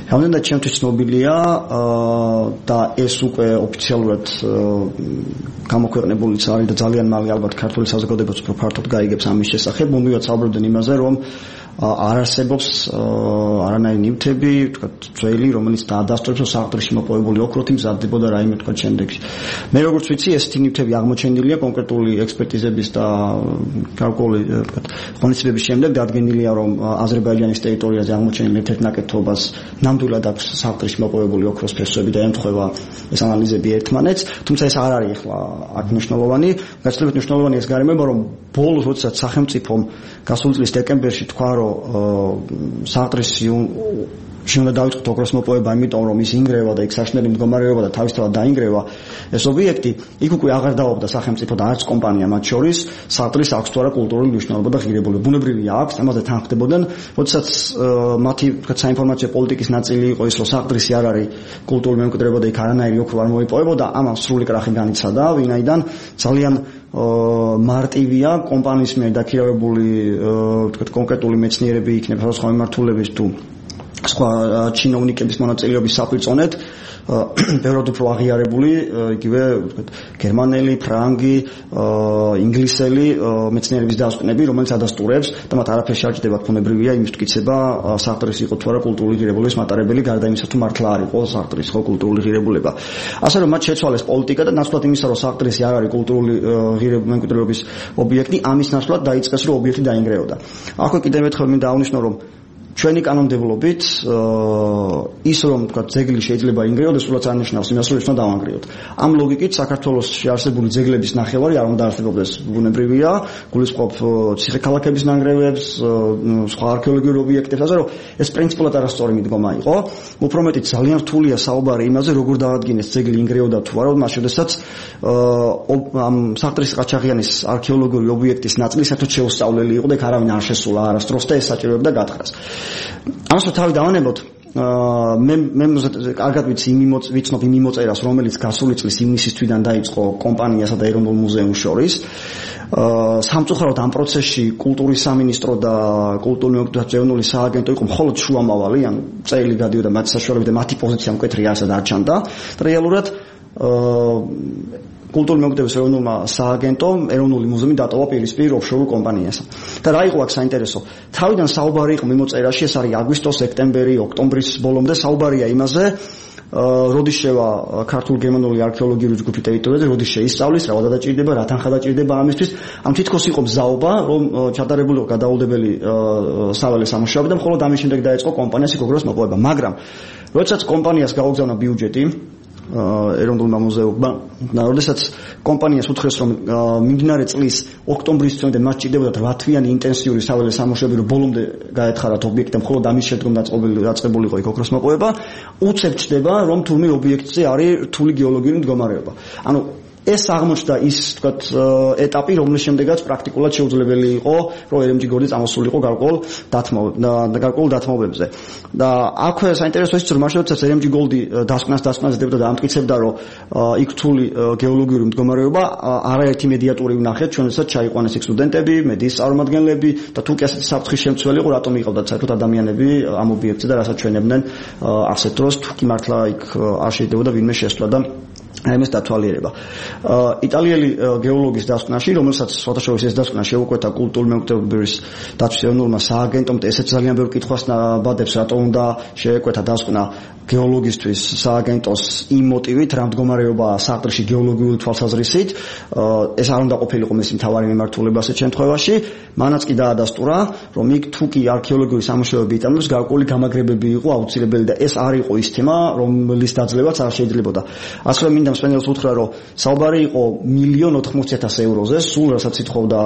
რამდენად ჩემთვის ცნობილია და ეს უკვე ოფიციალურად გამოქვეყნებულიც არის და ძალიან მალე ალბათ ქართული საზოგადოებაც უფრო ფართოდ გაიგებს ამის შესახებ. მუდმივად საუბრობდნენ იმაზე, რომ არ არსებობს არანაირი ნივთები, თქვა ძველი, რომელიც დაადასტურებს, რომ საყდრში მოპოვებული ოქროთი მზადდებოდა რაიმე თქვა შემდეგში. მე როგორც ვიცი, ესეთი ნივთები აღმოჩენილია კონკრეტული ექსპერტიზების და გარკვეული თქვა ღონისძიებების შემდეგ დადგენილია, რომ აზერბაიჯანის ტერიტორიაზე აღმოჩენილ ერთ-ერთ ნაკეთობას ნამდვილად აქვს საყდრში მოპოვებული ოქროს ფესვები და ემთხვევა ეს ანალიზები ერთმანეთს, თუმცა ეს არ არის ახლა აქ მნიშვნელოვანი. გაცილებით მნიშვნელოვანი ეს გარემოება, რომ ბოლოს როდესაც სახელმწიფომ გასული წლის დეკემბერში თქვა, რომ საყდრისი შეიძლება დავიწყოთ ოქროს მოპოვება, იმიტომ რომ ის ინგრევა და იქ საშინელი მდგომარეობა და თავისთავად დაინგრევა ეს ობიექტი, იქ უკვე აღარ დაობდა სახელმწიფო და არც კომპანია მათ შორის საყდრის აქვს თუ არა კულტურული მნიშვნელობა და ღირებულება. ბუნებრივია აქვს, ამაზე თანხმდებოდნენ, როდესაც მათი თქვათ საინფორმაციო პოლიტიკის ნაწილი იყო ის, რომ საყდრისი არ არის კულტურული მემკვიდრეობა და იქ არანაირი ოქრო არ მოიპოვებოდა, ამან სრული კრახი განიცადა, ვინაიდან ძალიან მარტივია კომპანიის მიერ დაქირავებული თქვათ კონკრეტული მეცნიერები იქნება სხვადასხვა მიმართულების თუ სხვა ჩინოვნიკების მონაწილეობის საფუძვლად ბევრად უფრო აღიარებული იგივე თქვათ გერმანელი, ფრანგი, ინგლისელი მეცნიერების დასკვნები, რომელიც ადასტურებს და მათ არაფერს არ ჭირდებათ ბუნებრივია იმის თვითკიცება საყდრის იყო თუ არა კულტურული ღირებულების მატარებელი გარდა იმისა თუ მართლა არ იყო საყდრის ხო კულტურული ღირებულება. ასე რომ მათ შეცვალეს პოლიტიკა და ნაცვლად იმისა რომ საყდრისი არ არის კულტურული ღირებულების ობიექტი, ამის ნაცვლად დაიწყეს რომ ობიექტი დაინგრეოდა. აქვე კიდევ ერთხელ მინდა აღნიშნო რომ ჩვენი კანონმდებლობით ის რომ თქვა ძეგლი შეიძლება ინგრეოდეს, სულაც არნიშნავს იმას, რომ ის უნდა დავანგრიოთ. ამ ლოგიკით საქართველოში არსებული ძეგლების ნახევარი არ უნდა არსებობდეს ბუნებრივია, გულისხმობ ციხე-ქალაქების ნანგრევებს, სხვა არქეოლოგიურ ობიექტებს, ასე რომ ეს პრინციპულად არასწორი მიდგომა იყო. უფრო მეტიც ძალიან რთულია საუბარი იმაზე, როგორ დაადგინეს ძეგლი ინგრეოდა თუ არა, მას შესაძაც ამ საყდრის ყაჩაღიანის არქეოლოგიური ობიექტის ნაწილი საერთოდ შეუსწავლელი იყო და იქ არავინ არ შესულა არასდროს და ეს საჭიროებდა გათხრას. ამას თავი დავანებოთ მე მე კარგად ვიცი ვიცნობ იმ მიმოწერას, რომელიც გასული წლის ივნისის თვიდან დაიწყო კომპანიასა და ეროვნულ მუზეუმს შორის. სამწუხაროდ ამ პროცესში კულტურის სამინისტრო და კულტურული ეროვნული სააგენტო იყო მხოლოდ შუამავალი, ანუ წელი გადიოდა მათი საშუალებით და მათი პოზიცია მკვეთრი არასად არ ჩანდა. რეალურად კულტურული მემკვიდრეობის ეროვნულმა სააგენტომ ეროვნული მუზეუმი დატოვა პირისპირ ოფშორულ კომპანიას. და რა იყო აქ საინტერესო? თავიდან საუბარი იყო მიმოწერაში, ეს არის აგვისტოს, სექტემბერი, ოქტომბრის ბოლომდე საუბარია იმაზე, როდის შევა ქართულ-გერმანული არქეოლოგიური ჯგუფი ტერიტორიაზე, როდის შეისწავლის, რა გადაჭირდება, რა თანხა დაჭირდება ამისთვის. ამ თითქოს იყო მზაობა, რომ ჩატარებული იყო გადაუდებელი საველე სამუშაოები და მხოლოდ ამის შემდეგ დაიწყო კომპანიას იქ ოქროს მოპოვება. მაგრამ როდესაც კომპანიას გაუგზავნა ბიუჯეტი ეროვნულმა მუზეუმმა, როდესაც კომპანიას უთხრეს, რომ მიმდინარე წლის ოქტომბრის წლამდე მათ ჭირდებოდათ რვა თვიანი ინტენსიური საველე სამუშაოები, რომ ბოლომდე გაეთხარათ ობიექტი და მხოლოდ ამის შემდგომ დაწყებული იყო იქ ოქროს მოპოვება, უცებ ჩდება, რომ თურმე ობიექტზე არის რთული გეოლოგიური მდგომარეობა. ანუ ეს აღმოჩნდა ის თქვათ ეტაპი, რომლის შემდეგაც პრაქტიკულად შეუძლებელი იყო, რომ ერ ემ ჯი გორდი წამოსულიყო გარკვეულ გარკვეულ დათმობებზე. და აქვე საინტერესო ის რომ მაშინ ერ ემ ჯი გოლდი დასკვნას დასკვნაზე დებდა და ამტკიცებდა, რომ იქ რთული გეოლოგიური მდგომარეობა არაერთი მედიატორი ვნახეთ, ჩვენსაც ჩაიყვანეს იქ სტუდენტები, მედიის წარმომადგენლები და თუ კი ასეთი საფრთხის შემცველი იყო, რატომ იყავდათ საერთოდ ადამიანები ამ ობიექტზე და რასაც ჩვენებდნენ ასეთ დროს, თუ კი მართლა იქ არ შეიძლებოდა ვინმე შესვლა და ამის დათვალიერება. იტალიელი გეოლოგის დასკვნაში, რომელსაც ფოტოშოპის ეს დასკვნა შეუკვეთა კულტურული მემკვიდრეობის დაცვის ეროვნულმა სააგენტომ და ესეც ძალიან ბევრ კითხვას ნაბადებს, რატომ უნდა შეეკვეთა დასკვნა გეოლოგისტვის სააგენტოს იმ მოტივით, რა მდგომარეობაა საყდრში გეოლოგიური თვალსაზრისით, ეს არ უნდა ყოფილიყო მისი მთავარი მიმართულება ასეთ შემთხვევაში. მანაც კი დაადასტურა, რომ იქ თუ კი არქეოლოგიური სამუშაოები იტანებს, გარკვეული გამაგრებები იყო აუცილებელი და ეს არ იყო ის თემა, რომლის დაძლებაც არ შეიძლებოდა. ასე რომ მინდა მსმენელს უთხრა, რომ საუბარი იყო მილიონ ოთხმოცი ათას ევროზე, სულ რასაც ითხოვდა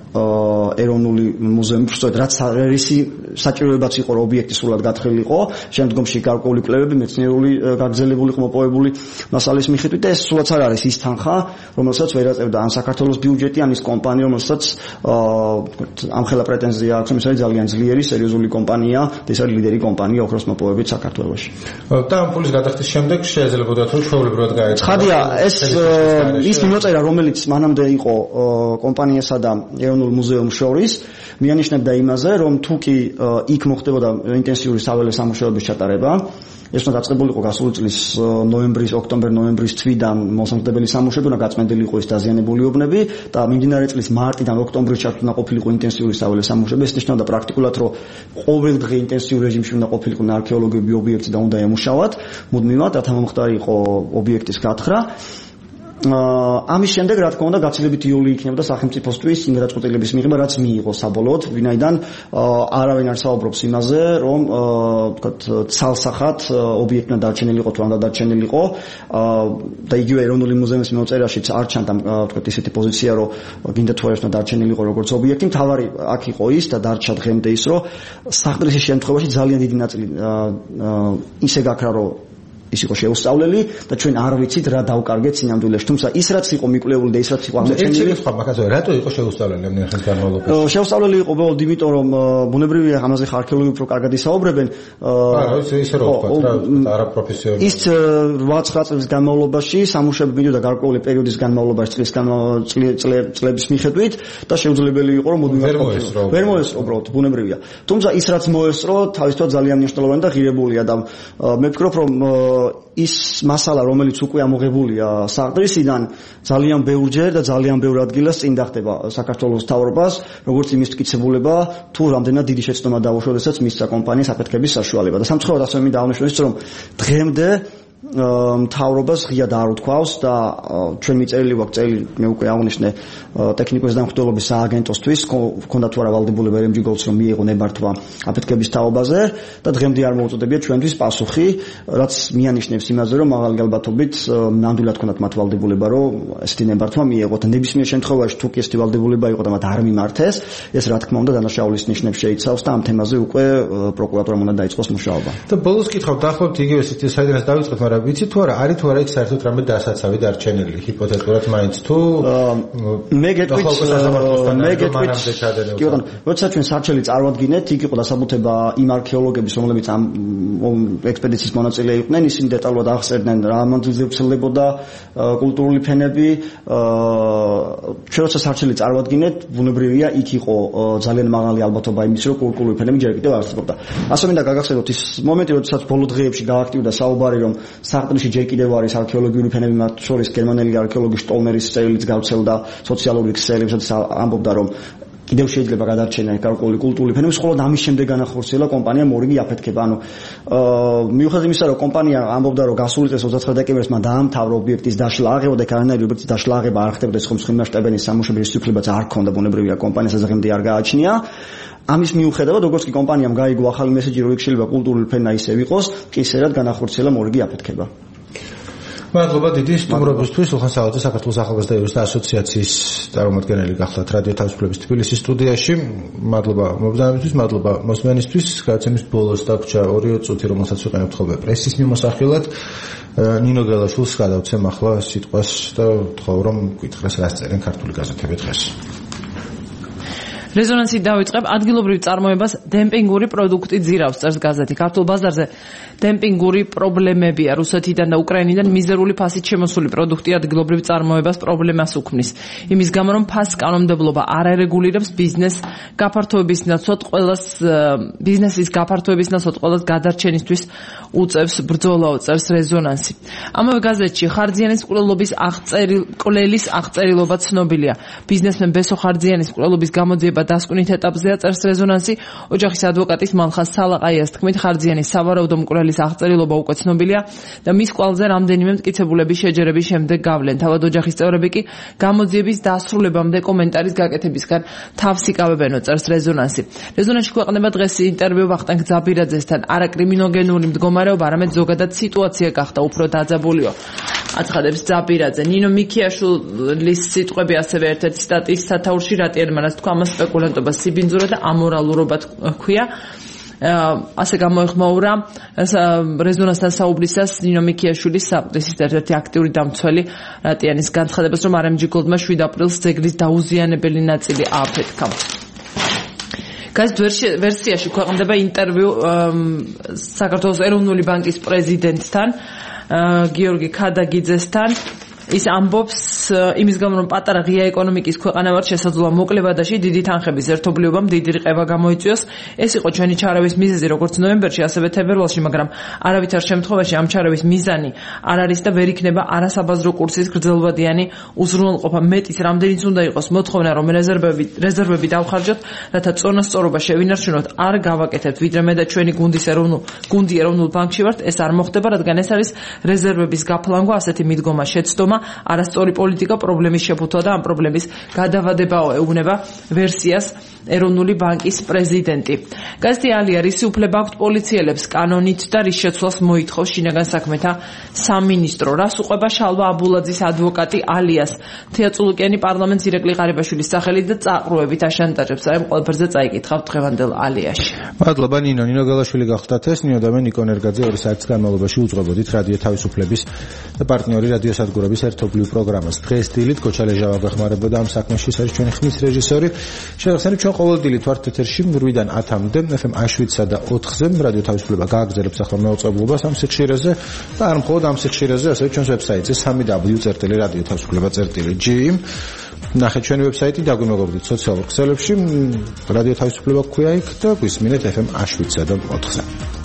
ეროვნული მუზეუმი, სწორედ რაც რისი საჭიროებაც იყო, რომ ობიექტი სულად გათხრილიყო, შემდგომში გარკვეული კვლევები, მეცნიერული გაგრძელებული მოპოვებული მასალის მიხედვით და ეს სულაც არ არის ის თანხა, რომელსაც ვერ აწევდა ან საქართველოს ბიუჯეტი, ან ის კომპანია, რომელსაც ამხელა პრეტენზია აქვს, რომ ეს არის ძალიან ძლიერი, სერიოზული კომპანია და ეს არის ლიდერი კომპანია ოქროს მოპოვებით საქართველოში. და ამ ფულის გადახდის შემდეგ შეიძლებოდა თუ ჩვეულებრივად გაეცა. ცხადია, ეს ის მიმოწერა, რომელიც მანამდე იყო კომპანიასა და ეროვნულ მუზეუმს შორის, მიანიშნებდა იმაზე, რომ თუ კი იქ მოხდებოდა ინტენსიური საველე სამუშაოების ჩატარება, ეს უნდა დაწყებულიყო გასული წლის ნოემბრის, ოქტომბერ-ნოემბრის თვიდან მოსამზადებელი სამუშაოები, უნდა გაწმენდილი იყო ის დაზიანებული უბნები და მიმდინარე წლის მარტიდან ოქტომბრის ჩათვლით უნდა ყოფილიყო ინტენსიური საველე სამუშაოები. ეს ნიშნავდა პრაქტიკულად, რომ ყოველ დღე ინტენსიურ რეჟიმში უნდა ყოფილიყო არქეოლოგიური ობიექტი და უნდა ემუშავათ მუდმივად, რათა მომხდარი იყო ობიექტის გათხრა. ამის შემდეგ რა თქმა უნდა გაცილებით იოლი იქნებოდა სახელმწიფოსთვის იმ გადაწყვეტილების მიღება, რაც მიიღო საბოლოოდ, ვინაიდან არავინ არ საუბრობს იმაზე, რომ ვთქვათ ცალსახად ობიექტმა დარჩენილიყო თუ არ დარჩენილიყო და იგივე ეროვნული მუზეუმის მიმოწერაშიც არ ჩანდა ვთქვათ ისეთი პოზიცია, რომ გინდა თუ არა დარჩენილიყო როგორც ობიექტი. მთავარი აქ იყო ის და დარჩა დღემდე ის, რომ საყდრის შემთხვევაში ძალიან დიდი ნაწილი ისე გაქრა, რომ ის იყო შეუსწავლელი და ჩვენ არ ვიცით რა დავკარგეთ სინამდვილეში. თუმცა ის რაც იყო მიკვლეული და ის რაც იყო აღმოჩენილი, ეს სხვა მაგაზე რატო იყო შეუსწავლელი ამდენი ხნის განმავლობაში? შეუსწავლელი იყო უბრალოდ იმიტომ, რომ ბუნებრივია ამაზე არქეოლოგი უფრო კარგად ისაუბრებენ. აა ის ისე რო ვთქვათ რა, არაპროფესიონალი. ის რვა ცხრა წლის განმავლობაში სამუშაოები მიდიოდა გარკვეული პერიოდის განმავლობაში, წლის წლების მიხედვით და შეუძლებელი იყო რომ მუდმივად ყოფილიყო. ვერ მოესწრო უბრალოდ ბუნებრივია. თუმცა ის რაც მოესწრო, თავისთავად ძალიან მნიშვნელოვანი და ღირებულია და მე ვფიქრობ, რომ ის მასალა, რომელიც უკვე ამოღებულია საყდრისიდან, ძალიან ბევრჯერ და ძალიან ბევრ ადგილას წინ დახდება საქართველოს მთავრობას, როგორც იმის მტკიცებულება, თუ რამდენად დიდი შეცდომა დაუშვა, როდესაც მისცა კომპანიას აფეთქების საშუალება. და სამწუხაროდ ასევე მინდა აღნიშნოს, რომ დღემდე მთავრობას ღია არ უთქვავს და ჩვენ მიწერილი გვაქვს წელი, მე უკვე აღნიშნე ტექნიკური დამხმარებლობის სააგენტოსთვის, ქონდა თუ არა ვალდებულება ემ ჯი Golds რომ მიიღო ნებართვა აფეთქების თაობაზე და დღემდე არ მოუწოდებია ჩვენთვის პასუხი, რაც მიანიშნებს იმაზე, რომ მაღალი ალბათობით ნამდვილად ქონდათ მათ ვალდებულება, რომ ესეთი ნებართვა მიიღოთ. ნებისმიერ შემთხვევაში თუ კი ესეთი ვალდებულება იყო და მათ არ მიმართეს, ეს რა თქმა უნდა დანაშაულის ნიშნებს შეიცავს და ამ თემაზე უკვე პროკურატურამ უნდა დაიწყოს მუშაობა. და ბოლოს კითხავ, დაახლოებით იგივე სიტუაცია, საიდანაც დავიწყეთ, მაგრამ ვიცი თუ არა, არის თუ არა იქ საერთოდ რამე დასაცავი დარჩენილი, ჰიპოთეტურად მაინც თუ მე გეტყვით, მე გეტყვით, კი ბატონო, როცა ჩვენ სარჩელი წარვადგინეთ, იქ იყო დასაბუთება იმ არქეოლოგების, რომლებიც ამ ექსპედიციის მონაწილე იყვნენ, ისინი დეტალურად აღწერდნენ რა მანძილდებოდა კულტურული ფენები. ჩვენ როცა სარჩელი წარვადგინეთ, ბუნებრივია, იქ იყო ძალიან მაღალი ალბათობა იმის, რომ კულტურული ფენები ჯერ კიდევ არსებობდა. ასე მინდა გაგახსენოთ ის მომენტი, როდესაც ბოლო დღეებში გააქტიურდა საუბარი, რომ საყდრიში ჯერ კიდევ არის არქეოლოგიური ფენები, მათ შორის გერმანელი არქეოლოგი შტოლმერის წერილიც გავრცელდა სოციალური ქსელებში, სადაც ამბობდა, რომ კიდევ შეიძლება გადარჩენა გარკვეული კულტურული ფენები, მხოლოდ ამის შემდეგ განახორციელა კომპანიამ მორიგი აფეთქება. ანუ მიუხედავად იმისა, რომ კომპანია ამბობდა, რომ გასული წლის ოცდათვრამეტი დეკემბერს მან დაამთავრა ობიექტის დაშლა, აღებოდა კანონარი ობიექტის დაშლა, აღება არ ხდებოდა, ეს ხომ მსხვილი სამუშაოების სიუხლებაც არ ქონდა ბუნებრივია კომპანიას დღემდე არ გააჩნია. ამის მიუხედავად, როგორც კი კომპანიამ გაიგო ახალი მესეჯი, რომ იქ შეიძლება კულტურული ფენა ისევ იყოს, კი ისერად განახორციელა მორიგი აფეთქება. მადლობა დიდი სტუმრობისთვის. უხან საოცე საქართველოს ახალგაზრდა იურისტთა ასოციაციის წარმომადგენელი გახლავთ რადიო თავისუფლების თბილისის სტუდიაში. მადლობა მობრძანებისთვის, მადლობა მოსმენისთვის. გადაცემის ბოლოს დაგვრჩა ორი წუთი, რომელსაც ვიყენებთ ხოლმე პრესის მიმოსახილად. ნინო გელაშვილს გადავცემ ახლა სიტყვას და ვთხოვ, რომ გითხრას რას წერენ ქართული გაზეთები დღეს. რეზონანსი დავიწყებ. ადგილობრივ წარმოებას დემპინგური პროდუქტი ძირავს, წერს გაზეთი. ქართულ ბაზარზე დემპინგური პრობლემებია. რუსეთიდან და უკრაინიდან მიზერული ფასით შემოსული პროდუქტი ადგილობრივ წარმოებას პრობლემას უქმნის. იმის გამო, რომ ფასის კანონმდებლობა არ არეგულირებს ბიზნეს გაფართოების ნაცვლად ყველას ბიზნესის გაფართოების ნაცვლად ყველას გადარჩენისთვის უწევს ბრძოლაო, წერს რეზონანსი. ამავე გაზეთში ხარძიანის მკვლელობის აღწერილობის აღწერილობა ცნობილია. ბიზნესმენ ბესო ხარძიანის მკვლელობის გამოძიება დასკვნით ეტაპზეა, წერს რეზონანსი. ოჯახის ადვოკატის მალხაზ სალაყაიას თქმით, ხარძიანის სავარაუდო მკვლელის აღწერილობა უკვე ცნობილია და მის კვალზე რამდენიმე მტკიცებულების შეჯერების შემდეგ გავლენ. თავად ოჯახის წევრები კი გამოძიების დასრულებამდე კომენტარის გაკეთებისგან თავს იკავებენო, წერს რეზონანსი. რეზონანსში ქვეყნდება დღეს ინტერვიუ ვახტანგ ძაბირაძესთან. არა კრიმინოგენური მდგომარეობა, არამედ ზოგადად სიტუაცია გახდა უფრო დაძაბულიო. აცხადებს ძაბირაძე. ნინო მიქიაშვილის სიტყვები ასევე ერთ-ერთი სტატიის სათაურში რატიანმა რაც თქვა, ამას სპეკულანტობა, სიბინძურა და ამორალურობა ჰქვია. ასე გამოეხმაურა რეზონანსთან საუბრისას ნინო მიქიაშვილის საყდრისის ერთ-ერთი აქტიური დამცველი რატიანის განცხადებას, რომ არ ემ ჯი Gold-მა შვიდ აპრილს ძეგლის დაუზიანებელი ნაწილი ააფეთქა. გაზეთ ვერსიაში ქვეყნდება ინტერვიუ საქართველოს ეროვნული ბანკის პრეზიდენტთან, გიორგი ქადაგიძესთან. ის ამბობს იმის გამო რომ პატარა ღია ეკონომიკის ქვეყანა ვართ შესაძლოა მოკლევადაში დიდი თანხების ერთობლიობამ დიდი რიყება გამოიწვიოს ეს იყო ჩვენი ჩარევის მიზეზი როგორც ნოემბერში ასევე თებერვალში მაგრამ არავითარ შემთხვევაში ამ ჩარევის მიზანი არ არის და ვერ იქნება არასაბაზრო კურსის გრძელვადიანი უზრუნველყოფა მეტის რამდენიც უნდა იყოს მოთხოვნა რომ რეზერვები რეზერვები დავხარჯოთ რათა წონასწორობა შევინარჩუნოთ არ გავაკეთებთ ვიდრე მე და ჩვენი გუნდის ეროვნულ გუნდი ეროვნულ ბანკში ვართ ეს არ მოხდება რადგან ეს არის რეზერვების გაფლანგვა ასეთი მიდგომა შეცდომა არასწორი პოლიტიკა პრობლემის შეფუთვა და ამ პრობლემის გადავადებაო ეუბნება ვერსიას ეროვნული ბანკის პრეზიდენტი. გაზეთი ალია რისი უფლება აქვთ პოლიციელებს კანონით და რის შეცვლას მოითხოვს შინაგან საქმეთა სამინისტრო. რას უყვება შალვა აბულაძის ადვოკატი ალიას თეატრულუკიანი პარლამენტს ირაკლი ღარიბაშვილის სახელით და წაყრუებით აშანტაჟებს. აი ყველაფერზე წაიკითხავთ დღევანდელ ალიაში. მადლობა ნინო. ნინო გელაშვილი გახდათ ეს ნინო და მე ნიკო ნერგაძე ორი საათის განმავლობაში უძღვებოდით რადიო თავისუფლების და პარტნიორი რადიო სადგურების ერთობლივ პროგრამას. დღეს დილით კოჩალეჟავა გახმარებოდა ამ საქმეში, ეს არის ჩვენი ხმის რეჟისორი. შევახსენებ ჩვენ ყოველდღიურად ვართ ეთერში რვიდან ათამდე ეფ ემ შვიდსა და ოთხზე რადიო თავისუფლება გააგრძელებს ახლა მეუწყებლობას ამ სიხშირეზე და არ მხოლოდ ამ სიხშირეზე, ასევე ჩვენს ვებსაიტზე სამი დაბლიუ წერტილი რადიო თავისუფლება წერტილი ჯი ნახეთ ჩვენი ვებსაიტი დაგვიმეგობრდით სოციალურ ქსელებში რადიო თავისუფლება გვქვია იქ და გვისმინეთ ეფ ემ შვიდსა და ოთხზე.